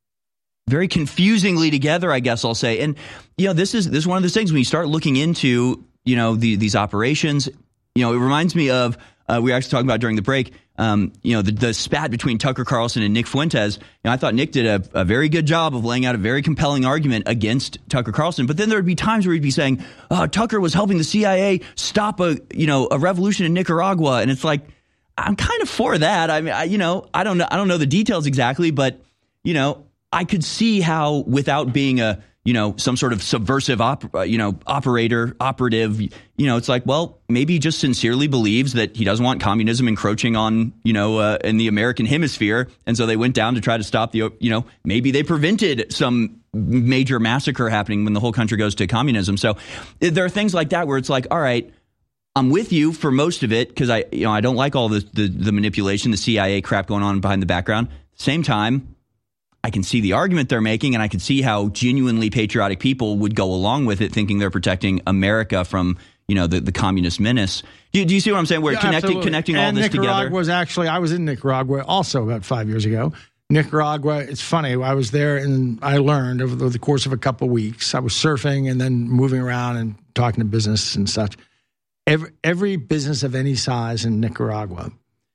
very confusingly together, I guess I'll say. And, you know, this is this is one of those things when you start looking into, you know, the, these operations, you know, it reminds me of, uh, we were actually talking about during the break, um, you know, the, the spat between Tucker Carlson and Nick Fuentes. You know, I thought Nick did a, a very good job of laying out a very compelling argument against Tucker Carlson. But then there would be times where he'd be saying, oh, Tucker was helping the C I A stop a, you know, a revolution in Nicaragua. And it's like, I'm kind of for that. I mean, I, you know, I don't know. I don't know the details exactly, but, you know, I could see how without being a, you know, some sort of subversive, op, uh, you know, operator, operative, you know, it's like, well, maybe he just sincerely believes that he doesn't want communism encroaching on, you know, uh, in the American hemisphere. And so they went down to try to stop the, you know, maybe they prevented some major massacre happening when the whole country goes to communism. So there are things like that where it's like, all right, I'm with you for most of it because I, you know, I don't like all the, the, the manipulation, the C I A crap going on behind the background. Same time, I can see the argument they're making, and I can see how genuinely patriotic people would go along with it, thinking they're protecting America from, you know, the, the communist menace. Do, do you see what I'm saying? We're yeah, connecting absolutely. connecting all and this Nicaragua together. Was actually I was in Nicaragua also about five years ago. Nicaragua, it's funny. I was there, and I learned over the course of a couple of weeks. I was surfing and then moving around and talking to business and such. Every, every business of any size in Nicaragua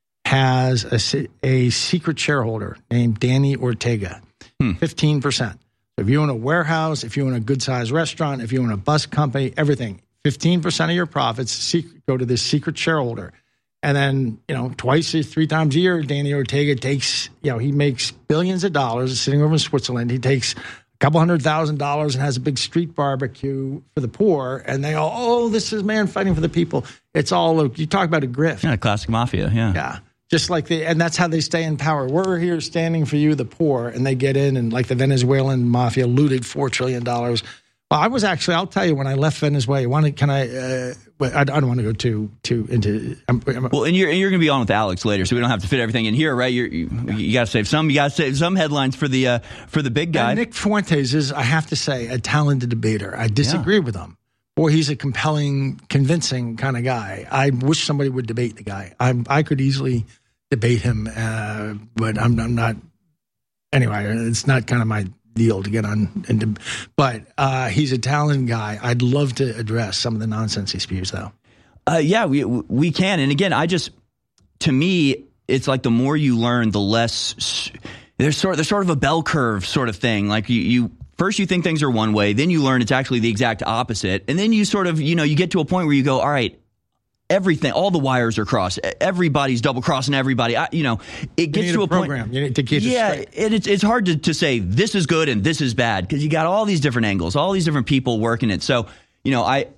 has a, a secret shareholder named Danny Ortega, hmm. fifteen percent. So if you own a warehouse, if you own a good-sized restaurant, if you own a bus company, everything, fifteen percent of your profits secret, go to this secret shareholder. And then, you know, twice, three times a year, Danny Ortega takes, you know, he makes billions of dollars sitting over in Switzerland. He takes a couple hundred thousand dollars and has a big street barbecue for the poor. And they all, oh, this is man fighting for the people. It's all, you talk about a grift. Yeah, classic mafia, yeah. Yeah. Just like the, and that's how they stay in power. We're here standing for you, the poor, and they get in, and like the Venezuelan mafia looted four trillion dollars Well, I was actually, I'll tell you, when I left Venezuela, want to, can I, uh, I, I don't want to go too, too into. I'm, I'm, well, and you're, and you're going to be on with Alex later, so we don't have to fit everything in here, right? You're, you you got to save some, you got to save some headlines for the, uh, for the big guy. And Nick Fuentes is, I have to say, a talented debater. I disagree yeah. with him. Boy, he's a compelling, convincing kind of guy. I wish somebody would debate the guy. I, I could easily debate him, uh, but I'm, I'm not. Anyway, it's not kind of my deal to get on. Into, but uh, he's a talented guy. I'd love to address some of the nonsense he spews, though. Uh, yeah, we we can. And again, I just, to me, it's like the more you learn, the less. There's sort of, there's sort of a bell curve sort of thing. Like you, you first you think things are one way, then you learn it's actually the exact opposite, and then you sort of, you know, you get to a point where you go, all right. Everything, all the wires are crossed. Everybody's double crossing everybody. I, you know, it gets to a, a program. point. You need to get yeah, it it, it's it's hard to, to say this is good and this is bad because you got all these different angles, all these different people working it. So, you know, I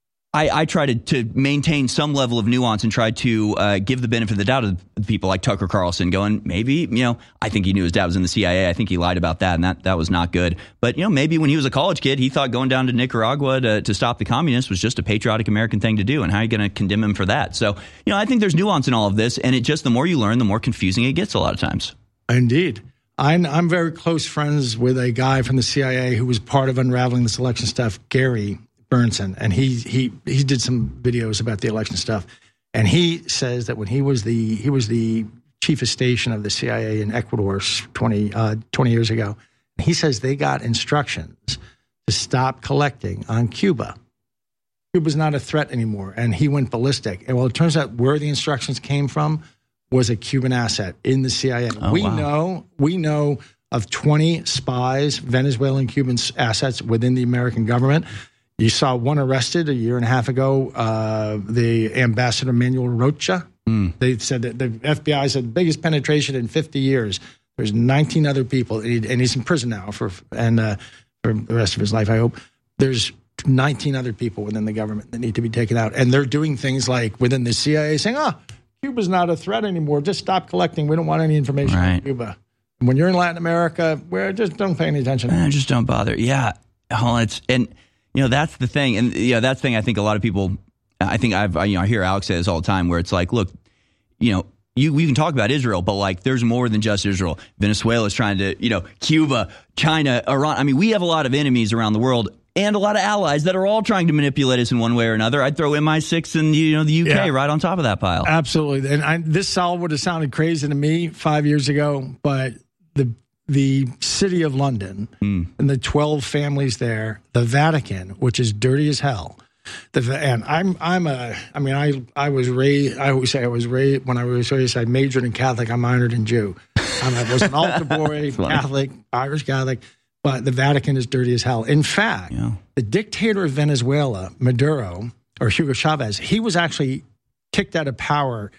I, I try to, to maintain some level of nuance and try to uh, give the benefit of the doubt to the people like Tucker Carlson going, maybe, you know, I think he knew his dad was in the C I A. I think he lied about that, and that, that was not good. But, you know, maybe when he was a college kid, he thought going down to Nicaragua to, to stop the communists was just a patriotic American thing to do, and how are you going to condemn him for that? So, you know, I think there's nuance in all of this, and it just, the more you learn, the more confusing it gets a lot of times. Indeed. I'm, I'm very close friends with a guy from the C I A who was part of unraveling this election stuff, Gary Burnson, and he he he did some videos about the election stuff, and he says that when he was the he was the chief of station of the C I A in Ecuador twenty, uh, twenty years ago, he says they got instructions to stop collecting on Cuba. Cuba's not a threat anymore, and he went ballistic. And well, it turns out where the instructions came from was a Cuban asset in the C I A. Oh, we wow. know we know of twenty spies, Venezuelan Cuban assets within the American government. You saw one arrested a year and a half ago, uh, the Ambassador Manuel Rocha. Mm. They said that the F B I said the biggest penetration in fifty years. There's nineteen other people, and, he, and he's in prison now for and uh, for the rest of his life, I hope. There's nineteen other people within the government that need to be taken out. And they're doing things like within the C I A saying, oh, Cuba's not a threat anymore. Just stop collecting. We don't want any information right. on Cuba. And when you're in Latin America, well, just don't pay any attention. Eh, just don't bother. Yeah. Well, it's and you know, that's the thing. And, you know, that's the thing I think a lot of people, I think I've, you know, I hear Alex say this all the time where it's like, look, you know, you, we can talk about Israel, but like there's more than just Israel. Venezuela's trying to, you know, Cuba, China, Iran. I mean, we have a lot of enemies around the world and a lot of allies that are all trying to manipulate us in one way or another. I'd throw M I six and, you know, the U K yeah. right on top of that pile. Absolutely. And I, this all would have sounded crazy to me five years ago, but the the city of London mm. and the twelve families there, the Vatican, which is dirty as hell. The, and I'm I'm a I mean I I was raised I always say I was raised when I was raised I majored in Catholic, I minored in Jew. Um, I was an altar boy, Catholic, Irish Catholic, but the Vatican is dirty as hell. In fact, yeah. the dictator of Venezuela, Maduro or Hugo Chavez, he was actually kicked out of power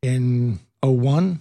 in oh one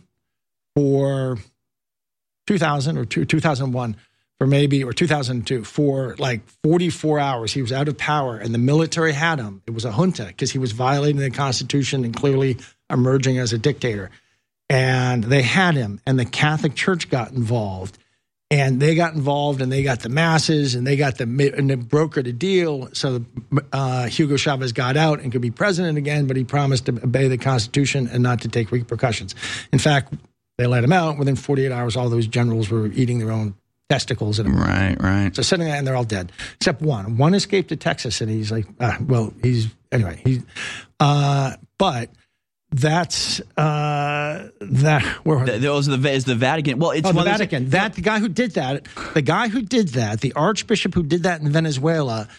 for two thousand or two, two thousand one for maybe, or two thousand two, for like forty-four hours. He was out of power and the military had him. It was a junta because he was violating the Constitution and clearly emerging as a dictator. And they had him, and the Catholic Church got involved, and they got involved and they got the masses and they got the, and they brokered a deal. So uh, Hugo Chavez got out and could be president again, but he promised to obey the Constitution and not to take repercussions. In fact, they let him out. Within forty-eight hours, all those generals were eating their own testicles. And right, right. So sitting there, and they're all dead, except one. One escaped to Texas, and he's like, ah, well, he's, anyway. He, uh, but that's, uh, that, where the, those are the, is the Vatican. Well, it's oh, the one Vatican. Those, that, the guy who did that, the guy who did that, the archbishop who did that in Venezuela,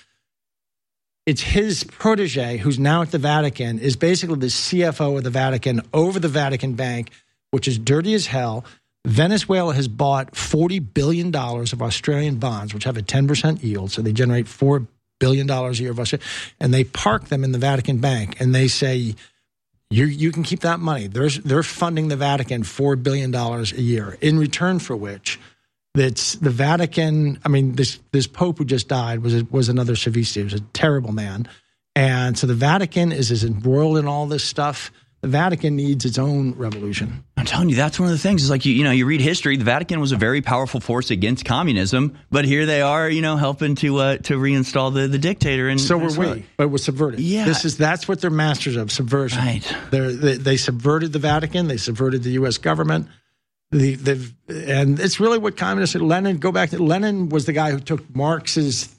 it's his protege who's now at the Vatican, is basically the C F O of the Vatican over the Vatican Bank, which is dirty as hell. Venezuela has bought forty billion dollars of Australian bonds, which have a ten percent yield. So they generate four billion dollars a year of Australia, and they park them in the Vatican Bank. And they say, you you can keep that money. They're, they're funding the Vatican four billion dollars a year, in return for which that's the Vatican. I mean, this this Pope who just died was, was another Saviste. He was a terrible man. And so the Vatican is, is embroiled in all this stuff. the Vatican needs its own revolution. I'm telling you, that's one of the things. Is like you, you know, you read history. The Vatican was a very powerful force against communism, but here they are, you know, helping to uh, to reinstall the, the dictator. And so were we, but it was subverted. Yeah, this is that's what they're masters of: subversion. Right. They're, they they subverted the Vatican. They subverted the U S government. The the and it's really what communists. Lenin. Go back to Lenin was the guy who took Marx's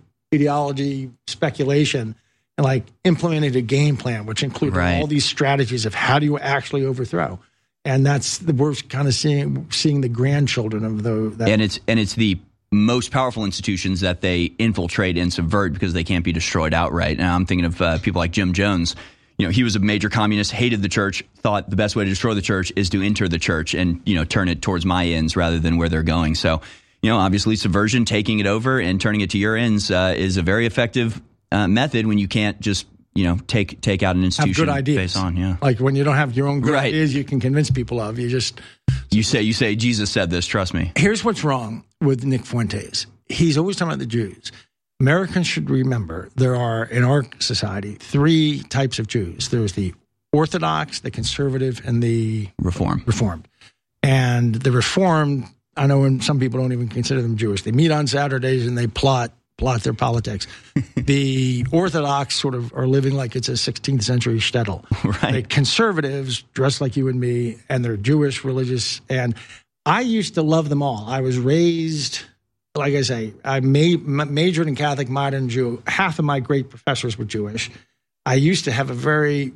ideology speculation and like implemented a game plan, which included right. all these strategies of how do you actually overthrow. And that's the we're kind of seeing seeing the grandchildren of the. That. And it's and it's the most powerful institutions that they infiltrate and subvert because they can't be destroyed outright. Now I'm thinking of uh, people like Jim Jones. You know, he was a major communist, hated the church, thought the best way to destroy the church is to enter the church and, you know, turn it towards my ends rather than where they're going. So, you know, obviously subversion, taking it over and turning it to your ends uh, is a very effective uh, method when you can't just, you know, take take out an institution have good ideas. Face on. Yeah. Like when you don't have your own good right. ideas, you can convince people of. You just you say you say Jesus said this. Trust me. Here's what's wrong with Nick Fuentes. He's always talking about the Jews. Americans should remember there are in our society three types of Jews. There's the Orthodox, the conservative, and the Reform. Reformed. And the Reformed, I know and some people don't even consider them Jewish. They meet on Saturdays and they plot plot their politics. The Orthodox sort of are living like it's a sixteenth century shtetl. Right. The conservatives dress like you and me, and they're Jewish, religious. And I used to love them all. I was raised, like I say, I ma- majored in Catholic, modern Jew. Half of my great professors were Jewish. I used to have a very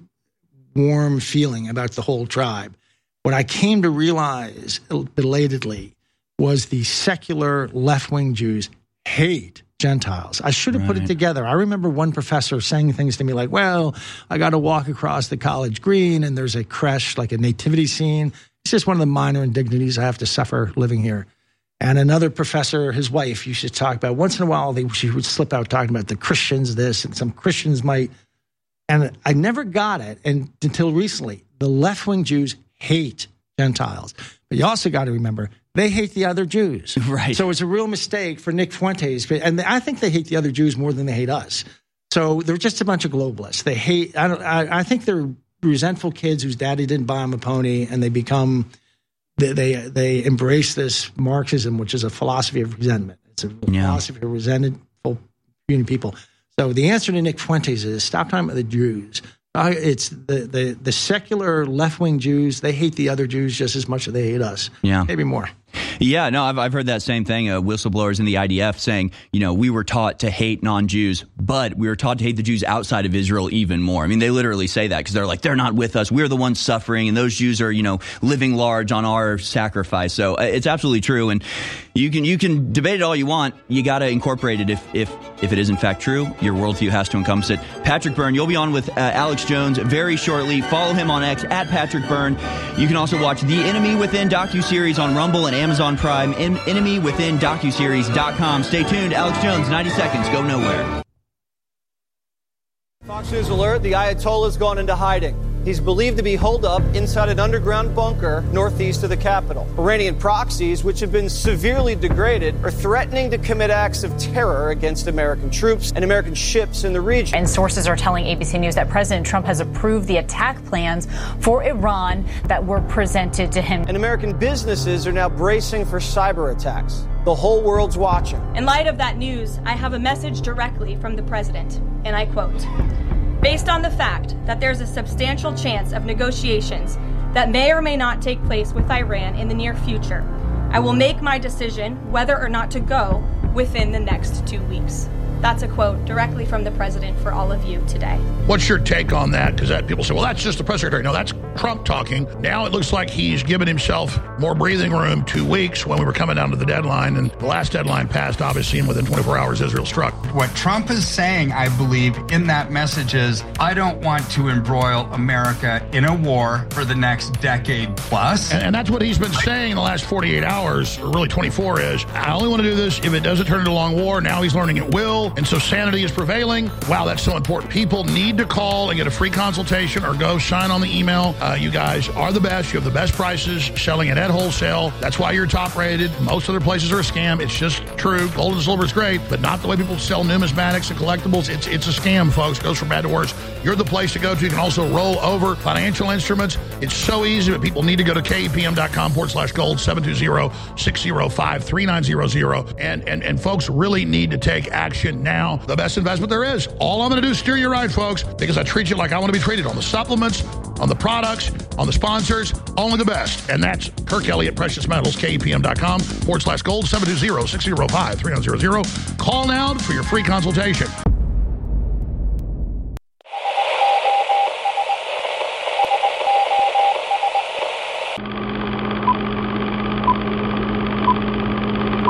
warm feeling about the whole tribe. What I came to realize belatedly was the secular left-wing Jews hate Gentiles. I should have right. put it together. I remember one professor saying things to me like, well, I got to walk across the college green and there's a creche, like a nativity scene. It's just one of the minor indignities I have to suffer living here. And another professor, his wife, used to talk about, once in a while, they, she would slip out talking about the Christians this and some Christians might. And I never got it and, until recently. The left-wing Jews hate Gentiles. But you also got to remember, they hate the other Jews. Right. So it's a real mistake for Nick Fuentes. And I think they hate the other Jews more than they hate us. So they're just a bunch of globalists. They hate, I, don't, I, I think they're resentful kids whose daddy didn't buy them a pony, and they become, they they, they embrace this Marxism, which is a philosophy of resentment. It's a yeah. philosophy of resentful people. So the answer to Nick Fuentes is stop talking about the Jews. Uh, it's the, the, the secular left-wing Jews. They hate the other Jews just as much as they hate us. Yeah. Maybe more. Yeah, no, I've, I've heard that same thing. Uh, whistleblowers in the I D F saying, you know, we were taught to hate non-Jews, but we were taught to hate the Jews outside of Israel even more. I mean, they literally say that because they're like, they're not with us. We're the ones suffering, and those Jews are, you know, living large on our sacrifice. So uh, it's absolutely true. And you can you can debate it all you want. You got to incorporate it if, if, if it is in fact true. Your worldview has to encompass it. Patrick Byrne, you'll be on with uh, Alex Jones very shortly. Follow him on X at Patrick Byrne. You can also watch The Enemy Within docuseries on Rumble and Amazon Prime. En- enemy within docuseries dot com. Stay tuned. Alex Jones, ninety seconds. Go nowhere. Fox News alert, the Ayatollah's gone into hiding. He's believed to be holed up inside an underground bunker northeast of the capital. Iranian proxies, which have been severely degraded, are threatening to commit acts of terror against American troops and American ships in the region. And sources are telling A B C News that President Trump has approved the attack plans for Iran that were presented to him. And American businesses are now bracing for cyber attacks. The whole world's watching. In light of that news, I have a message directly from the president, and I quote, "Based on the fact that there's a substantial chance of negotiations that may or may not take place with Iran in the near future, I will make my decision whether or not to go within the next two weeks." That's a quote directly from the president for all of you today. What's your take on that? Because that people say, well, that's just the press secretary. No, that's Trump talking. Now it looks like he's given himself more breathing room, two weeks when we were coming down to the deadline. And the last deadline passed, obviously, and within twenty-four hours, Israel struck. What Trump is saying, I believe, in that message is, I don't want to embroil America in a war for the next decade plus. And, and that's what he's been saying in the last forty-eight hours, or really twenty-four, is, I only want to do this if it doesn't turn into a long war. Now he's learning it will. And so sanity is prevailing. Wow, that's so important. People need to call and get a free consultation or go sign on the email Uh, you guys are the best. You have the best prices, selling it at wholesale. That's why you're top rated. Most other places are a scam. It's just true. Gold and silver is great, but not the way people sell numismatics and collectibles. It's it's a scam, folks. Goes from bad to worse. You're the place to go to. You can also roll over financial instruments. It's so easy, but people need to go to kepm.com forward slash gold, seven two zero, six zero five, three nine zero zero. And, and, and folks really need to take action now. The best investment there is. All I'm going to do is steer you right, folks, because I treat you like I want to be treated on the supplements, on the products, on the sponsors, only the best. And that's Kirk Elliott Precious Metals, kepm.com forward slash gold, seven two zero, six zero five, three nine zero zero. Call now for your free consultation.